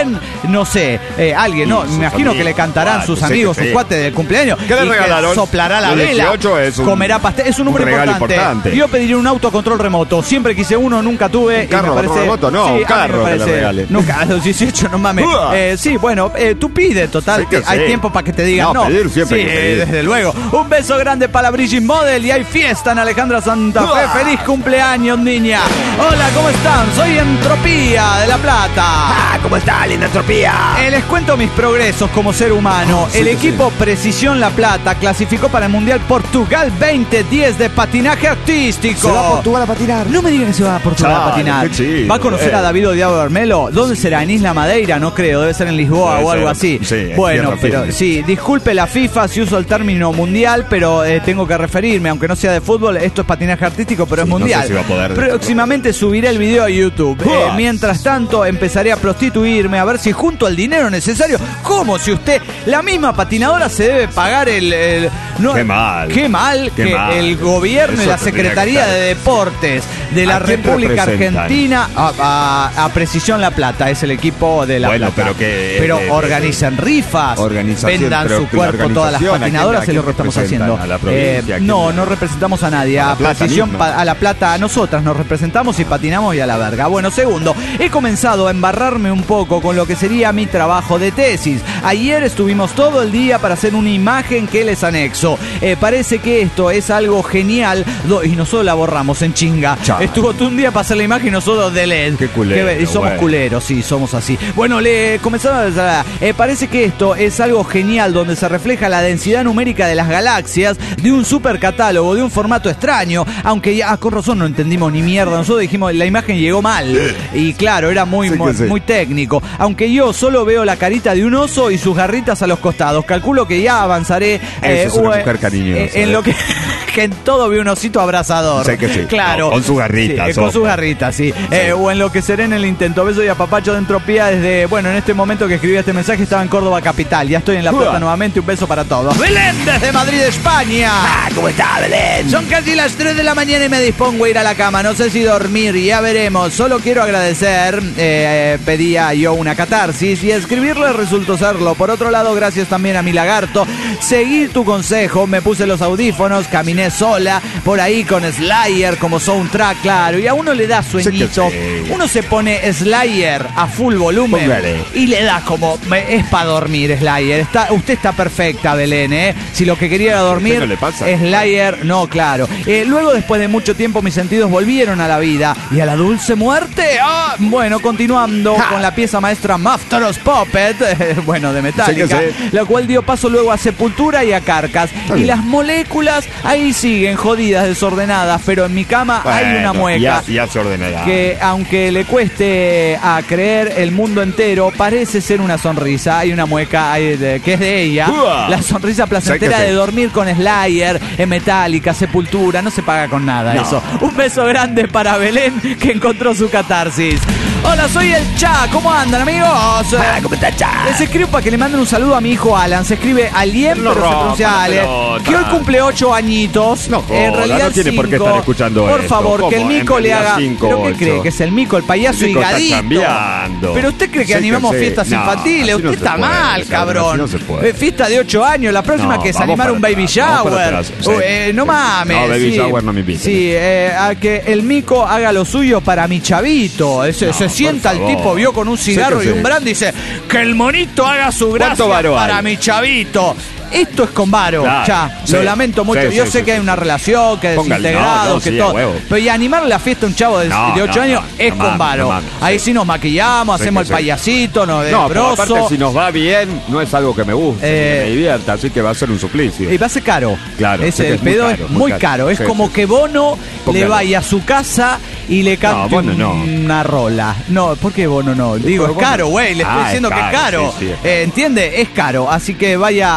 no sé, eh, alguien, no, me imagino amigos, que le cantarán cuates, sus amigos, sí, sus sí. cuates del cumpleaños. ¿Qué le regalaron? Que soplará la vela, es un, comerá pastel, es un número un importante. importante. Yo pediría un auto control remoto, siempre quise uno, nunca tuve. ¿Un carro y me parece, remoto? No, sí, un carro me que le regale. Nunca, a los dieciocho, no mames. Eh, sí, bueno, eh, tú pide, total, sí hay sí. tiempo para que te digan no. no. Pedir siempre sí, que pedir. Desde luego. Un beso grande para la Brigitte Model y hay fiesta en Alejandra Santa Fe. ¡Uah! ¡Feliz cumpleaños, niña! Hola, ¿cómo están? Soy Entropía de La Plata. Ah, ¿cómo está, linda Entropía? Eh, les cuento mis progresos como ser humano. Oh, sí, el equipo sí. Precisión La Plata clasificó para el Mundial Portugal veinte diez de patinaje artístico. ¿Se va a Portugal a patinar? No me digan que se va a Portugal Chale, a patinar. Chido, ¿Va a conocer eh. a David Odiado Bermelo? ¿Dónde será? ¿En Isla Madeira? No creo, debe ser en Lisboa debe o algo ser. así. Sí, bueno, pero firme. sí, disculpe la FIFA si uso el término mundial, pero eh, tengo que referirme, aunque no sea de fútbol, esto es patinaje artístico, pero sí, es mundial. No sé si va a poder Próximamente subiré el video a YouTube. Eh, mientras tanto, empezaré a prostituirme, a ver si junto el dinero necesario. ¿Cómo? Si usted, la misma patinadora se debe pagar el... el no, qué mal. Qué mal qué que mal. el gobierno y la Secretaría de Deportes de la República Argentina a, a, a Precisión La Plata, es el equipo de La bueno, Plata. Pero, que, pero eh, organizan rifas, vendan su cuerpo todas las patinadoras, es lo que estamos haciendo. Eh, no, no representamos a nadie. A, a Precisión pa, a La Plata, a nosotras nos representamos y patinamos y a la verga. Bueno, segundo, he comenzado a embarrarme un poco con lo que sería mi trabajo de tesis. Ayer estuvimos todo el día para hacer una imagen que les anexo. Eh, parece que esto es algo genial y nosotros la borramos en chinga. Chau. Estuvo todo un día para hacer la imagen y nosotros de L E D. Qué culero. Que, y somos bueno. culeros, sí, somos así. Bueno, le comenzamos a... Eh, parece que esto es algo genial donde se refleja la densidad numérica de las galaxias de un super catálogo, de un formato extraño, aunque ya, ah, con razón no entendimos ni mierda. Nosotros dijimos, la imagen llegó mal. Y claro, era muy, sí muy, sí. muy técnico. Aunque yo solo veo la carita de un oso y sus garritas a los costados. Calculo que ya avanzaré. Eh, Eso es una mujer cariñosa. Eh, en lo que... que en todo vi un osito abrazador. Sé que sí. Claro. No, con sus garritas. Sí, con sus garritas, sí. sí. Eh, o en lo que seré en el intento. Beso y apapacho de Entropía desde... Bueno, en este momento que escribí este mensaje estaba en Córdoba capital. Ya estoy en La Plata nuevamente. Un beso para todos. Belén desde Madrid, España. Ah, ¿cómo está, Belén? Son casi las tres de la mañana y me dispongo a ir a la cama. No sé si dormir, ya veremos. Solo quiero agradecer. Eh, pedía yo una catarsis y escribirle resultó serlo. Por otro lado, gracias también a mi lagarto. Seguí tu consejo. Me puse los audífonos, caminé sola por ahí con Slayer como soundtrack, claro, y a uno le da sueñito. Sí. Uno se pone Slayer a full volumen. Póngale. Y le da como, es para dormir Slayer. Está, usted está perfecta, Belén, ¿eh? Si lo que quería era dormir, no le pasa? Slayer, no, claro. Eh, luego, después de mucho tiempo, mis sentidos volvieron a la vida. ¿Y a la dulce muerte? Ah, bueno, continuando ja. con la pieza maestra Master Puppet, eh, bueno, de Metallica, sí sí. la cual dio paso luego a Sepultura y a Carcass. Está y bien. Las moléculas ahí siguen jodidas, desordenadas, pero en mi cama bueno, hay una mueca ya, ya se ordenará. Que aunque le cueste a creer el mundo entero, parece ser una sonrisa. Hay una mueca hay de, que es de ella. Uh, la sonrisa placentera de dormir con Slayer, en Metallica, Sepultura. No se paga con nada no. eso. Un beso grande para Belén, que encontró su catarsis. Hola, soy el Cha. ¿Cómo andan, amigos? Ah, ¿cómo está, Cha? Les escribo para que le manden un saludo a mi hijo Alan. Se escribe Alien, no pero se pronuncia Ale. Que hoy cumple ocho añitos. No, joda, en realidad no tiene cinco. Por qué estar escuchando Por esto. favor, ¿Cómo? que el Mico le haga... cinco, ¿Pero qué ocho. cree? ¿Que es el Mico, el payaso el higadito? Está cambiando. ¿Pero usted cree que sí, animamos que fiestas no, infantiles? Usted no está puede, mal, cabrón. No se puede. Fiesta de ocho años. La próxima no, que es animar un baby shower. Sí. Eh, no mames. No, baby sí. shower no me invita. Sí, eh, a que el Mico haga lo suyo para mi chavito. Se, no, se sienta el tipo, vio con un cigarro y un brandy y dice que el monito haga su gracia para mi chavito. Esto es con varo, claro, ya, sí, lo lamento mucho. Sí, Yo sí, sé sí, que sí. hay una relación, que desintegrado, no, no, que sí, todo. Pero y animarle la fiesta a un chavo de, no, de ocho no, años no, es no, con varo. No, Ahí sí nos maquillamos, hacemos el payasito, nos no, broso. Aparte, si nos va bien, no es algo que me guste, eh, que me divierta, así que va a ser un suplicio. Y va a ser caro. Claro. Es, el pedo es muy caro. caro. Es sí, como sí. que Bono Póngalo. le vaya a su casa y le cante no, no. una rola. No, ¿por qué Bono no? Digo, es caro, güey. Le estoy ah, diciendo es que es caro. Sí, sí, es caro. Eh, ¿Entiende? Es caro. Así que vaya ahorrando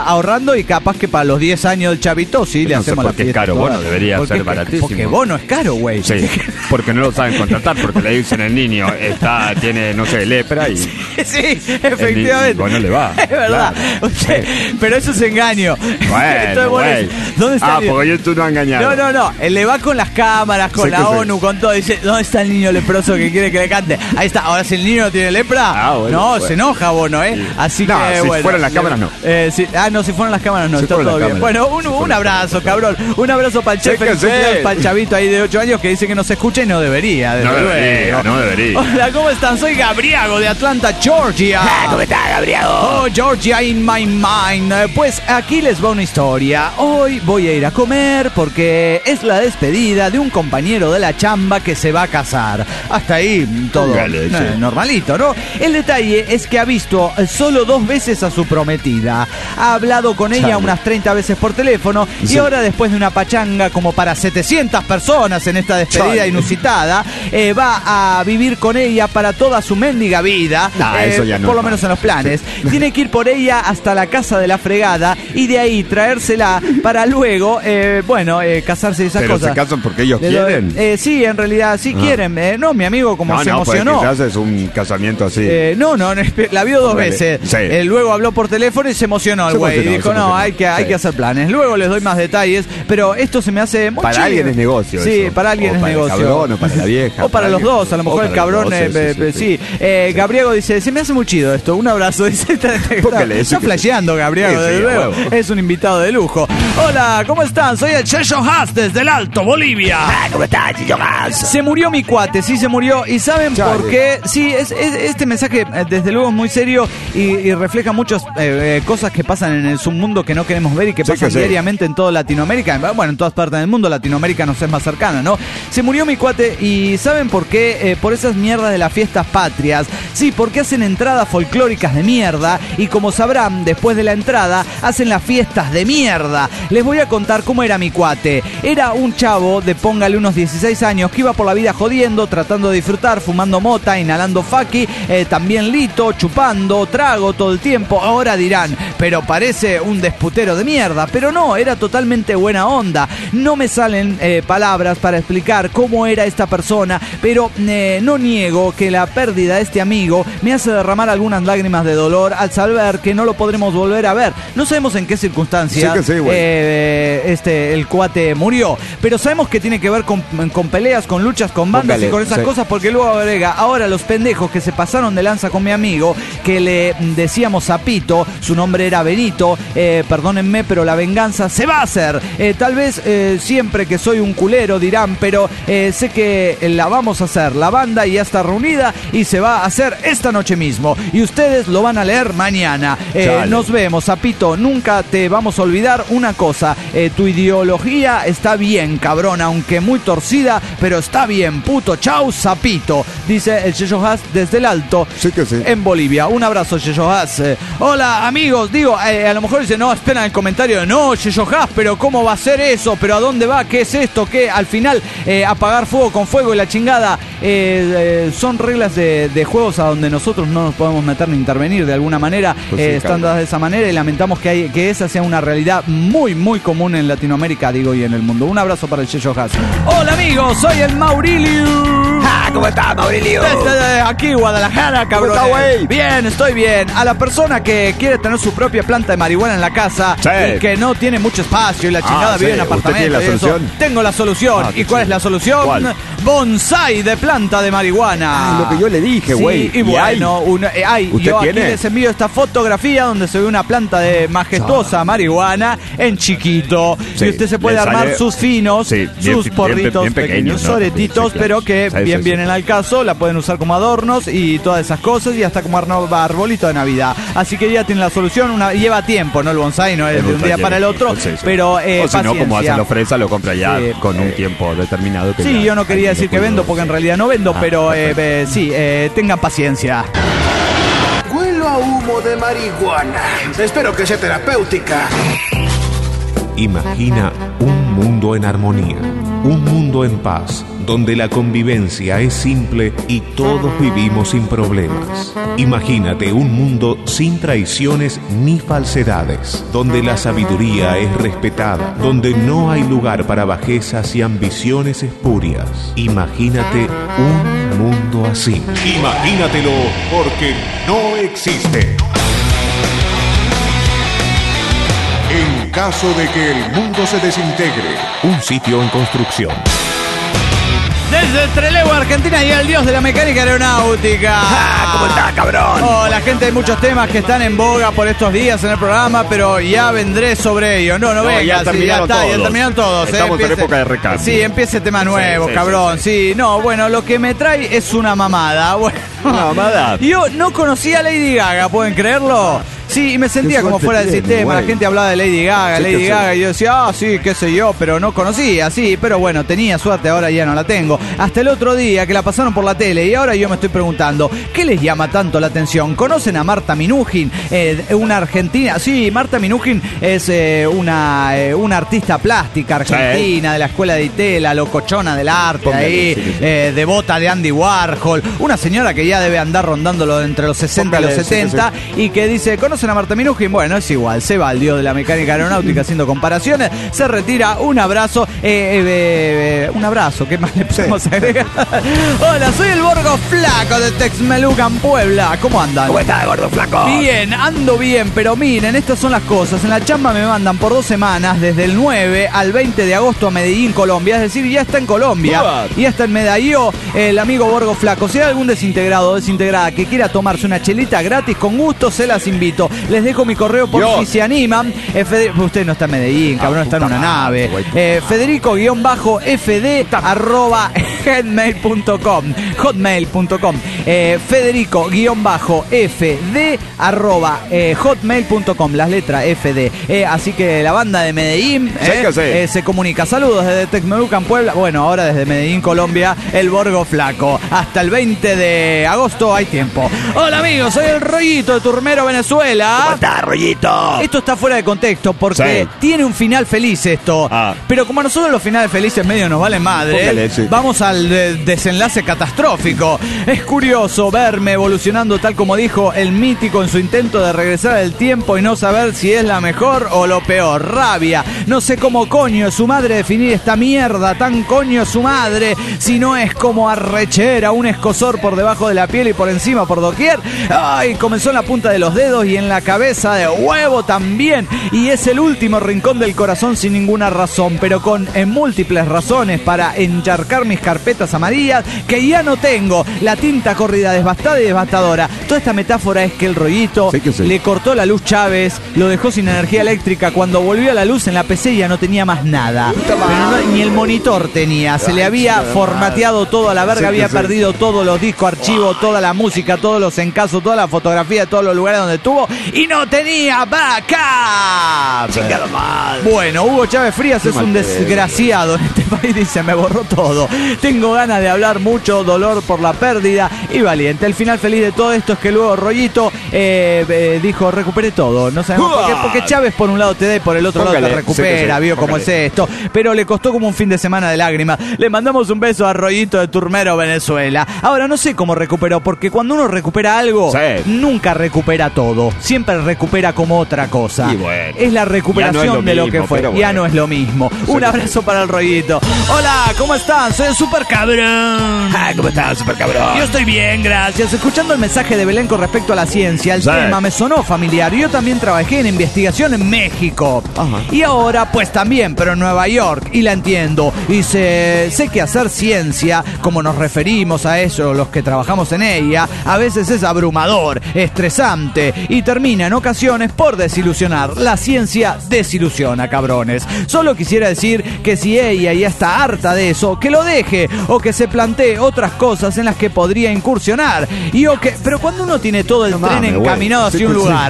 creciendo y capaz que para los diez años del chavito sí le no hacemos sé la por qué fiesta. es caro, toda. bono, debería Porque- ser baratísimo. Porque bono es caro, güey. Sí, porque no lo saben contratar, porque le dicen el niño está, tiene, no sé, lepra y... Sí, efectivamente. El ni- bueno, le va. Es verdad. Claro. Usted- pero eso es engaño. Bueno, Entonces, bueno, güey. ¿dónde está Ah, el niño? porque yo tú no has engañado. No, no, no. Él le va con las cámaras, con Sí, la que sí. ONU, con todo. Dice, ¿dónde está el niño leproso que quiere que le cante? Ahí está. Ahora, si el niño no tiene lepra, Ah, bueno, no, bueno. se enoja, Bono, ¿eh? Sí. Así No, que, si bueno. fueran las cámaras, no. Eh, sí. Ah, no, si fueran las cámaras, no. Si Está fueran todo las bien. cámaras. Bueno, un, un abrazo, cabrón. Un abrazo para el chef Sí, que sí. Felipe, para el chavito ahí de ocho años que dice que no se escucha y no debería. desde No luego. debería, no debería. Hola, ¿cómo están? Soy Gabriago de Atlanta, Georgia. ¿Cómo está, Gabriago? Oh, Georgia in my mind. Eh, Pues aquí les va una historia. Hoy voy a ir a comer porque es la despedida de un compañero de la chamba que se va a casar. Hasta ahí todo Póngale, eh, sí. normalito, ¿no? El detalle es que ha visto eh, solo dos veces a su prometida. Ha hablado con ella Chale. unas treinta veces por teléfono y Sí. ahora después de una pachanga como para setecientas personas en esta despedida Chale. inusitada, eh, va a vivir con ella para toda su mendiga vida. Nah, eh, eso ya no por es lo menos malo. en los planes. Tiene que ir por ella hasta la casa de la fregada y de ahí traérsela para luego, eh, bueno, eh, casarse y esas Pero cosas. se casan porque ellos Le doy- quieren. eh, sí, en realidad sí Ah. quieren. Eh, no, mi amigo como no, se no, pues emocionó. quizás es un casamiento así. Eh, no, no, no, espe- la vio dos Vale. veces. Sí. Eh, luego habló por teléfono y se emocionó el Se güey. Y emocionó, dijo, se no, emocionó. hay que, hay Sí. que hacer planes. Luego les doy más detalles, pero esto se me hace muy Para chido. alguien es negocio Sí, eso. para alguien O es para el negocio. cabrón, o para la vieja, O para para los alguien. dos, a lo O mejor el para los cabrón, dos, eh, sí, eh, sí, sí, sí. Eh, Gabriego dice, se me hace muy chido esto. Un abrazo. Dice, está, está- Póngale, está sí que- flasheando, Gabriego, Sí, sí, desde a luego. huevo. Es un invitado de lujo. Hola, ¿cómo están? Soy el Checho Haas desde el Alto, Bolivia. Ah, ¿cómo está, Chicho Gas? Se murió mi cuate, sí se murió. ¿Y saben Chale. por qué? Sí, es, es- este mensaje eh, desde luego es muy serio y, y refleja muchas eh, eh, cosas que pasan en el submundo que no queremos ver y que Sí, pasan que sí. diariamente en toda Latinoamérica. Bueno, en todas partes del mundo, Latinoamérica nos es más cercana, ¿no? Se murió mi cuate y ¿saben por qué? Eh, por esas mierdas de las fiestas patrias. Sí, porque hacen entradas folclóricas de mierda y como sabrán, después de la entrada hacen las fiestas de mierda. Les voy a contar cómo era mi cuate. Era un chavo de póngale unos dieciséis años que iba por la vida jodiendo, tratando de disfrutar, fumando mota, inhalando faki, eh, también lito, chupando, trago todo el tiempo. Ahora dirán, pero parece un desputero de mierda. Pero no, era totalmente buena onda. No me salen eh, palabras para explicar cómo era esta persona, pero eh, no niego que la pérdida de este amigo me hace derramar algunas lágrimas de dolor al saber que no lo podremos volver a ver. No sabemos en qué circunstancias Sí que sí, güey. eh, este, el cuate murió, pero sabemos que tiene que ver con, con peleas, con luchas, con bandas Póngale, y con esas sí. cosas, porque luego agrega, ahora los pendejos que se pasaron de lanza con mi amigo, que le decíamos Zapito, su nombre era Benito, eh, perdónenme, pero la venganza se va a hacer. Eh, tal vez eh, siempre que soy un culero dirán, pero eh, sé que la vamos a hacer. La banda ya está reunida y se va a hacer esta noche mismo. Y ustedes lo van a leer mañana. Eh, Chale. nos vemos, Zapito. Nunca te vamos a olvidar una cosa. Eh, tu ideología está bien, cabrón, aunque muy torcida, pero está bien, puto. Chau, Zapito. Dice el Checho Haas desde el Alto, Sí que sí. en Bolivia. Un abrazo, Checho Haas. Eh, hola, amigos. Digo, eh, a lo mejor dicen, no, esperan el comentario. No, Checho Haas, pero ¿cómo va a ser eso? ¿Pero a dónde va? ¿Qué es esto? ¿Qué? Al final, eh, apagar fuego con fuego y la chingada. Eh, eh, son reglas de, de juegos a donde nosotros no nos podemos meter ni intervenir de alguna manera. Pues sí, eh, están cabrón. dadas de esa manera y lamentamos que, hay, que esa sea una realidad muy, muy común en Latinoamérica, digo, y en el mundo. Un abrazo para el Checho Haas. Hola, amigos. Soy el Maurilio. Ah, ¿cómo está, Maurilio? Desde aquí, Guadalajara, cabrón. está, güey? Bien, estoy bien. A la persona que quiere tener su propia planta de marihuana en la casa Sí. y que no tiene mucho espacio y la chingada Ah, vive sí. en ¿Usted apartamento. tiene la y eso, solución? tengo la solución. Ah, qué ¿Y cuál chido. es la solución? ¿Cuál? Bonsai de planta de marihuana. Ah, lo que yo le dije, güey. Sí, y ¿Y bueno, un- eh, hay. ¿Usted Yo aquí tiene? les envío esta fotografía donde se ve una planta de majestuosa marihuana en chiquito. Sí, y usted se puede le armar sale- sus finos, Sí, bien- sus bien- porritos bien pequeños, pequeños, ¿no? soretitos, Sí, claro. pero que Sí, sí, bien sí. vienen al caso. La pueden usar como adornos y todas esas cosas y hasta como arno- arbolito de Navidad. Así que ya tiene la solución. Una, lleva tiempo, ¿no? El bonsai no es El de un bonsai día para el lleva otro, tiempo, sí, sí. pero eh, o si no, como paciencia. hacen la fresa, lo compra ya Sí, con un eh, tiempo determinado. Que Sí, ya yo no quería hay decir que cuidado, vendo porque en sí. realidad no vendo, Ah, pero eh, perfecto. eh, sí, eh, tengan paciencia. Huelo a humo de marihuana. Espero que sea terapéutica. Imagina un mundo en armonía, Un mundo en paz, donde la convivencia es simple y todos vivimos sin problemas. Imagínate un mundo sin traiciones ni falsedades, donde la sabiduría es respetada, donde no hay lugar para bajezas y ambiciones espurias. Imagínate un mundo así. Imagínatelo, porque no existe. En caso de que el mundo se desintegre, un sitio en construcción. Desde Trelew, Argentina, y el dios de la mecánica aeronáutica. ¡Ah! ¿Cómo está, cabrón? Hola, gente, hay muchos temas que están en boga por estos días en el programa, pero ya vendré sobre ellos. No, no, no venga, ya sí, terminaron ya está, todos. ya terminaron todos. Estamos eh, en época de recambio. Sí, empiece temas nuevos, sí, cabrón. Sí, sí, sí, no, bueno, lo que me trae es una mamada. Bueno, Una mamada. Yo no conocía a Lady Gaga, ¿pueden creerlo? Sí, y me sentía Qué como suerte fuera del tiene, sistema. güey. La gente hablaba de Lady Gaga, Sí, Lady que Gaga, sí. y yo decía, ah, sí, qué sé yo, pero no conocía, sí, pero bueno, tenía suerte, ahora ya no la tengo. Hasta el otro día que la pasaron por la tele, y ahora yo me estoy preguntando, ¿qué les llama tanto la atención? ¿Conocen a Marta Minujín, eh, una argentina? Sí, Marta Minujín es eh, una, eh, una artista plástica argentina, de la escuela de Itela, locochona del arte, Póngale, ahí, sí, sí. eh, devota de Andy Warhol, una señora que ya debe andar rondándolo entre los sesenta y los Póngale, sí, setenta, y que dice, ¿conocen a Marta Minujín? Bueno, es igual, se va el dios de la mecánica aeronáutica haciendo comparaciones, se retira, un abrazo, eh, eh, eh, un abrazo, ¿qué más le podemos agregar? Hola, soy el Borgo Flaco de Texmelucan, Puebla, ¿cómo andan? ¿Cómo está, gordo flaco? Bien, ando bien, pero miren, estas son las cosas. En la chamba me mandan por dos semanas, desde el nueve al veinte de agosto a Medellín, Colombia. Es decir, ya está en Colombia. What? Y está en Medalló el amigo Borgo Flaco. Si hay algún desintegrado o desintegrada que quiera tomarse una chelita gratis, con gusto se las invito. Les dejo mi correo por Yo. si se animan. Eh, Fede- Usted no está en Medellín, cabrón, Ah, está en puta una madre, nave. güey. Eh, Federico-fd arroba hotmail punto com. Hotmail punto com. Eh, Federico-fd arroba eh, hotmail punto com. Las letras F D. Eh, así que la banda de Medellín Sí, eh, que sí. eh, se comunica. Saludos desde Texmelucan, Puebla. Bueno, ahora desde Medellín, Colombia, el Borgo Flaco. Hasta el veinte de agosto hay tiempo. Hola amigos, soy el Rollito de Turmero, Venezuela. ¿Cómo está, rollito? Esto está fuera de contexto porque Sí. tiene un final feliz esto. Ah. Pero como a nosotros los finales felices medio nos valen madre, Póngale, sí. vamos al eh, desenlace catastrófico. Es curioso verme evolucionando tal como dijo el mítico en su intento de regresar al tiempo y no saber si es la mejor o lo peor. Rabia. No sé cómo coño es su madre definir esta mierda. Tan coño es su madre. Si no es como arrechera, un escozor por debajo de la piel y por encima por doquier. Ay, comenzó en la punta de los dedos y en la cabeza de huevo también. Y es el último rincón del corazón sin ninguna razón, pero con en múltiples razones para encharcar mis carpetas amarillas que ya no tengo. La tinta corrida devastada y devastadora. Toda esta metáfora es que el Rollito Sí que sí. le cortó la luz Chávez, lo dejó sin energía eléctrica. Cuando volvió a la luz en la P C ya no tenía más nada. Pero no- ni el monitor tenía. Se le había formateado todo a la verga, Sí que había sí. perdido todos los discos, archivos, toda la música, todos los encasos, toda la fotografía, todos los lugares donde estuvo y no tenía backup. Chingado mal. Bueno, Hugo Chávez Frías es un mal pedo. desgraciado en este país, dice, me borró todo. Tengo ganas de hablar mucho, dolor por la pérdida y valiente. El final feliz de todo esto es que luego Rollito eh, eh, dijo, recuperé todo. No sabemos por qué, porque Chávez por un lado te da y por el otro Póngale, lado te recupera, sí que sí, vio cómo es póngale. esto. Pero le costó como un fin de semana de lágrimas. Le mandamos un beso a Rollito de Turmero, Venezuela. Ahora, no sé cómo recuperó, porque cuando uno recupera algo, Sí. nunca recupera todo. Siempre recupera como otra cosa. Y bueno, es la recuperación ya no es lo de lo que mismo, fue. pero Ya bueno. no es lo mismo. Un abrazo para el Rollito. Hola, ¿cómo están? Soy el Super Cabrón. Ah, ¿cómo está, super cabrón? Yo estoy bien, gracias. Escuchando el mensaje de Belén con respecto a la ciencia, el Sí. tema me sonó familiar. Yo también trabajé en investigación en México. Ajá. Y ahora, pues también, pero en Nueva York. Y la entiendo. Y sé, sé que hacer ciencia, como nos referimos a eso, los que trabajamos en ella, a veces es abrumador, estresante y termina en ocasiones por desilusionar. La ciencia desilusiona, cabrones. Solo quisiera decir que si ella ya está harta de eso, que lo deje o que se plantee otras cosas en las que podría incursionar. Y o que, pero cuando uno tiene todo el No tren mames, encaminado güey. hacia un Sí, sí. lugar,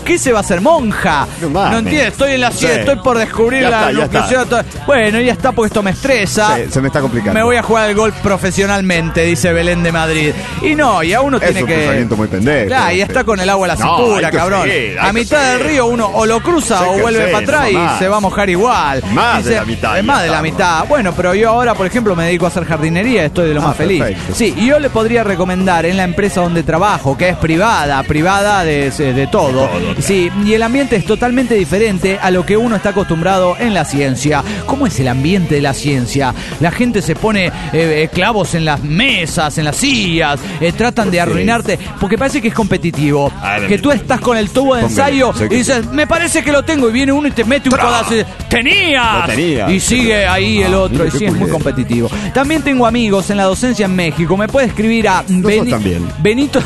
¿Qué se va a hacer? ¿Monja? No No, mames. entiendo, estoy en la Sí. estoy por descubrir Ya la está, ya nutrición. está. todo- Bueno, ya está, porque esto me estresa. Se, se me está complicando. Me voy a jugar al golf profesionalmente, dice Belén de Madrid. Y no, y a uno Es tiene un que... pensamiento muy pendejo. Claro, y está con el agua a la No, cintura, hay que cabrón. seguir, hay A que mitad del seguir. río uno o lo cruza Sí o que vuelve sí, para atrás no y más. se va a mojar igual. Más de la mitad Es ya más de la estamos. mitad. Bueno, pero yo ahora, por ejemplo, me dedico a hacer jardinería, estoy de lo Ah, más feliz. perfecto. Sí, y yo le podría recomendar en la empresa donde trabajo, que es privada, privada de, de todo. Sí, y el ambiente es totalmente diferente a lo que uno está acostumbrado en la ciencia. ¿Cómo es el ambiente de la ciencia? La gente se pone eh, eh, clavos en las mesas, en las sillas, eh, tratan de arruinarte, porque parece que es competitivo. A ver, Que tú estás con el tubo de póngale, ensayo sé y que dices, me parece que lo tengo, y viene uno y te mete un codazo y dice, ¡tenías! Lo tenía. Y sigue ahí el Ah, otro, mira y qué sí, es muy culero. competitivo. También tengo amigos en la docencia en México. Me puede escribir a Beni- también. Benito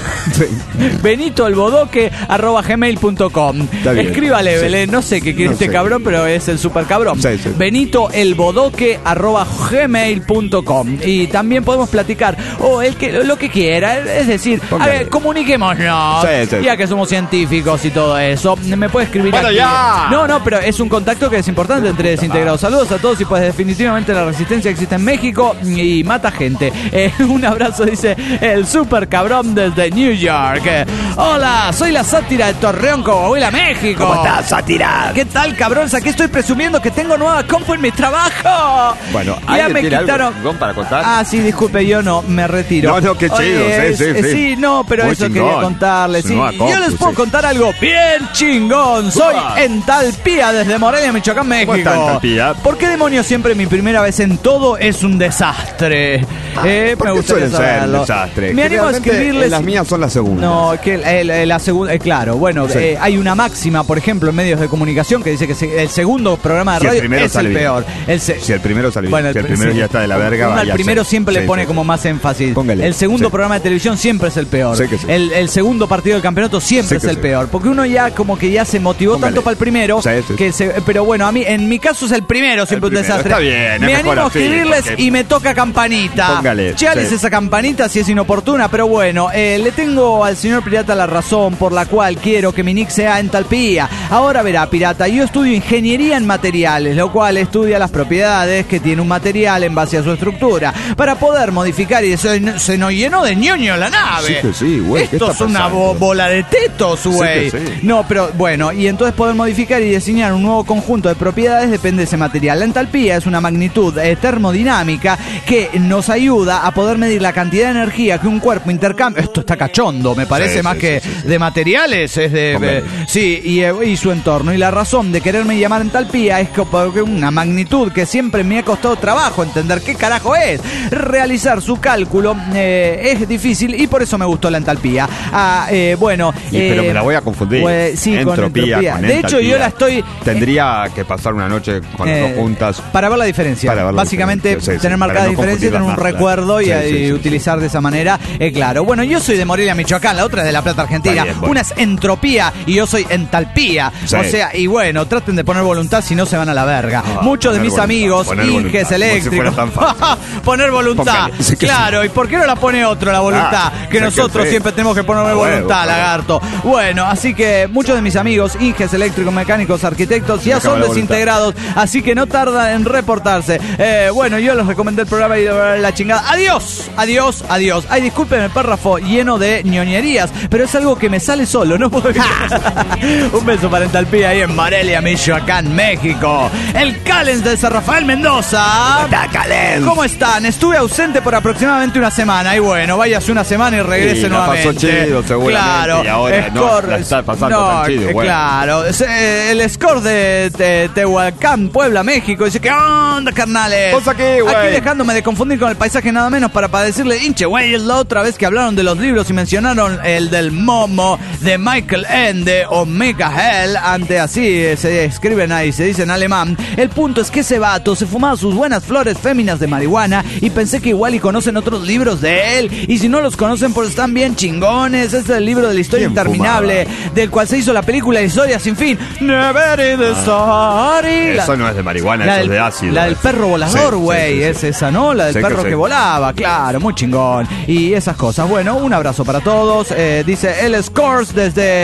Benito el Bodoque arroba gmail punto com. Está bien. Escríbale, Sí. Belén, no sé qué quiere No este sé. cabrón, pero es el super cabrón. Sí, sí. Benito el Bodoque arroba gmail punto com. Y también podemos platicar o el que lo que quiera, es decir, a Póngale. ver, comuniquémonos, Sí, sí, ya sí. que somos científicos y todo eso. Me puede escribir Bueno, aquí. ya. No, no, pero es un contacto que es importante entre desintegrados. Saludos a todos y pues definitivamente la resistencia existe en México y mata gente. Eh, un abrazo, dice el super cabrón desde New York. Eh, Hola, soy la sátira de Torreón, Coahuila, México. ¿Cómo estás, sátira? ¿Qué tal, cabrón? Aquí estoy presumiendo que tengo nueva compu en mi trabajo. Bueno, ya ¿alguien me tiene algo, quitaron. chingón, para contar? Ah, sí, disculpe, yo no, me retiro. No, no, qué chido, Oye, sí, sí, es- sí. Sí, no, pero Muy eso chingón. quería contarles. Su Sí. nueva Yo compu, les puedo sí. contar algo bien chingón. Soy Uah. Entalpía desde Morelia, Michoacán, México. está Entalpía? ¿Por qué demonios siempre mi primera vez en todo es un desastre? Eh, ¿Por me qué gustaría suelen ser saberlo. desastres? Me animo a Generalmente, escribirles. Las mías son las segundas. No, que el- el- la segunda, eh, claro, bueno, Sí. eh, hay una máxima, por ejemplo, en medios de comunicación que dice que se- el segundo programa de Si el radio primero es sale el bien. peor. El se- Si el primero sale bien. Bueno, si el pri- primero sí. ya está de la verga, Uno al vaya a primero ser. siempre le Sí, pone sí, como sí. más énfasis. Póngale, El segundo sí. programa de televisión siempre es el peor. Sí que sí. El, el segundo partido del campeonato siempre Sí es que el sí. peor. Porque uno ya como que ya se motivó Póngale. tanto para el primero. Sí, sí. Que se, pero bueno, a mí, en mi caso es el primero siempre El un primero. desastre. Está bien, es me mejor animo a así, escribirles porque- y me toca campanita. Póngale, Cheales sí. esa campanita si es inoportuna, pero bueno, eh, le tengo al señor Pirata la razón por la cual quiero que mi nick sea Entalpía. Ahora verá, Pirata, yo estudio ingeniería en materiales, lo cual estudia las propiedades que tiene un material en base a su estructura, para poder modificar, y se, se nos llenó de ñoño la nave. Sí que sí, güey, ¿qué Esto está es una pasando? bo- bola de tetos, güey. que sí. No, pero bueno, y entonces poder modificar y diseñar un nuevo conjunto de propiedades depende de ese material. La entalpía es una magnitud eh, termodinámica que nos ayuda a poder medir la cantidad de energía que un cuerpo intercambia. Esto está cachondo, me parece, Sí, más sí, que sí, sí, sí. de materiales, es de... Hombre. eh, sí, y, eh, y su entorno. Y la razón de quererme llamar entalpía es que porque una magnitud que siempre me ha costado trabajo entender qué carajo es. Realizar su cálculo eh, es difícil y por eso me gustó la entalpía. Ah, eh, bueno... Y, pero eh, me la voy a confundir. pues, sí, con Entropía, entropía. con De hecho, entalpía. yo la estoy... Tendría que pasar una noche con las Eh, dos juntas. Para ver la diferencia. Para ver la Básicamente, diferencia, sí, sí, tener para marcada no diferencia, tener un confundirlas más, recuerdo y, claro. Sí, sí, y sí, utilizar de esa manera. Eh, claro. Bueno, yo soy de Morelia, Michoacán, la otra es de La Plata, Argentina. Está bien, bueno. Una es entropía y yo soy entalpía. Sí. O sea, y bueno, traten de poner voluntad si no se van a la verga. Ah, Muchos de poner mis voluntad, amigos, poner voluntad, inges como si eléctricos. fuera tan fácil. Poner voluntad. Póngale, sí que Claro, ¿y por qué no la pone otro la voluntad? Ah, que sí que nosotros sí. siempre tenemos que poner Ah, voluntad, huevo, lagarto. Bueno, así que muchos de mis amigos, inges eléctricos, mecánicos, arquitectos, ya Me acaba son la voluntad. desintegrados, así que no tarda en reportarse. Eh, bueno, yo les recomendé el programa y la chingada. Adiós, adiós, adiós. Ay, discúlpenme el párrafo lleno de ñoñerías, pero es algo que me sale solo, no puedo evitar. Un beso para Entalpía ahí en Morelia, Michoacán, México. El Callens de San Rafael Mendoza. Está Callens. ¿Cómo están? Estuve ausente por aproximadamente una semana y bueno, váyase una semana y regrese Sí, la pasó nuevamente. chido, seguramente, Claro, y ahora no, score- la está pasando no, tan chido, eh, bueno. Claro, Se- el score de, de Tehuacán, Puebla, México, dice, ¿qué onda, carnales? Vos aquí, güey. Aquí dejándome de confundir con el paisaje nada menos para, para decirle, hinche, güey, es la otra vez que hablaron de los libros y mencionaron el del Momo de Michael Ende o Michael, ante así eh, se escriben ahí, se dice en alemán. El punto es que ese vato se fumaba sus buenas flores féminas de marihuana y pensé que igual y conocen otros libros de él, y si no los conocen pues están bien chingones. Este es el libro de la historia ¿Quién interminable del cual se hizo la película Historia sin fin. Never in the story. La- Eso no es de marihuana, la eso del, es de ácido. la del perro volador, Sí, sí, güey, sí, sí. es esa, ¿no? La del Sí que perro que, sí. volaba, claro, muy chingón. Y esas cosas. Bueno, un abrazo para todos. Eh, dice el Scores desde Tehuacán.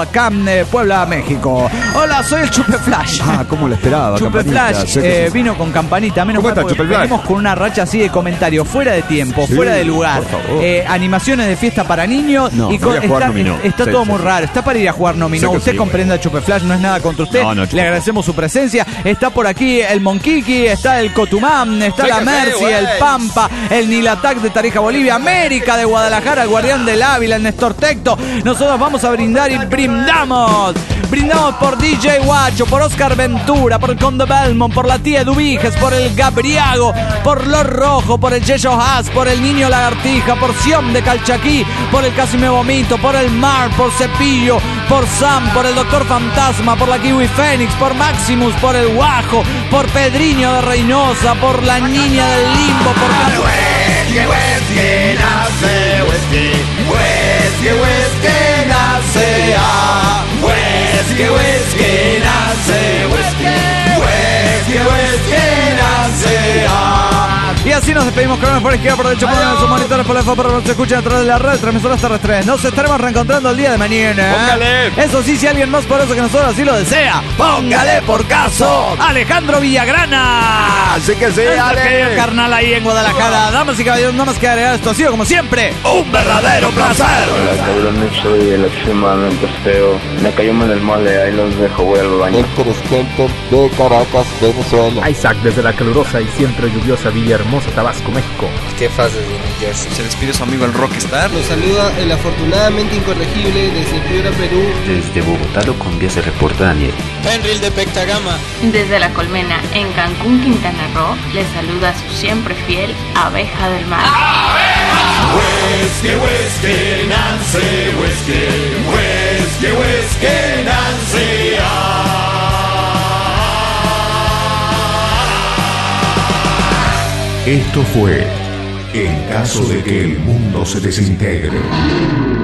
acá en eh, Puebla, México. Hola, soy el Chupe Flash. Ah, ¿cómo lo esperaba? Chupe Campanita, Flash sé que eh, sí. vino con campanita. Menos ¿Cómo mal está, porque Chupe Flash? venimos con una racha así de comentarios fuera de tiempo, Sí, fuera de lugar. por favor. Eh, animaciones de fiesta para niños. No, y voy a jugar está, dominó. está Sí, todo sí, muy sí. raro. Está para ir a jugar dominó. Sé que Usted sí, comprende a Chupe Flash, no es nada contra usted. No, no, Le Chupe. agradecemos su presencia. Está por aquí el Monquiqui, está el Cotumán, está Sí la que sí, Mercy, güey. el Pampa, el Nilatac de Tarija, Bolivia, América de Guadalajara, el Guardián del Ávila, el Néstor Tecto. Nosotros vamos a brindar y brindamos. Brindamos por D J Guacho, por Oscar Ventura, por el Conde Belmont, por la tía Eduviges, por el Gabriago, por Los Rojo, por el Yeyo Haas, por el Niño Lagartija, por Sion de Calchaquí, por el Casi Me Vomito, por el Mar, por Cepillo, por Sam, por el Doctor Fantasma, por la Kiwi Fénix, por Maximus, por el Guajo, por Pedriño de Reynosa, por la Niña del Limbo, por Whisky, whisky, nace, whisky, whisky, whisky, nace, ah, whisky, whisky, nace, whisky, whisky, whisky, nace, ah. Y así nos despedimos con una por izquierda, por derecha, por en sus monitores, por la F, por nos escuchan a través de la red, transmisoras terrestres. Nos estaremos reencontrando el día de mañana. Póngale. Eso sí, si alguien más poderoso que nosotros así lo desea, póngale por caso Alejandro Villagrana. Así que sí, Nuestro Ale. querido carnal ahí en Guadalajara. Damas y caballeros, no más que agregar, esto ha sido como siempre un verdadero placer. Hola cabrones, soy el extremadamente feo. Me cayó mal el mole, ahí los dejo, voy al baño. Héctor Skelter de Caracas, Venezuela. Isaac desde la calurosa y siempre lluviosa Villahermosa, Tabasco, México. ¿Qué fases de New Jersey? Se despide su amigo el Rockstar. Los saluda el afortunadamente incorregible desde Piura, Perú. Desde Bogotá, Colombia, se reporta Daniel. Fenril de Pectagama. Desde La Colmena, en Cancún, Quintana Roo, les saluda su siempre fiel Abeja del Mar. Whisky, whisky, Nancy, whisky, whisky, whisky, Nancy, ah. Esto fue En caso de que el mundo se desintegre.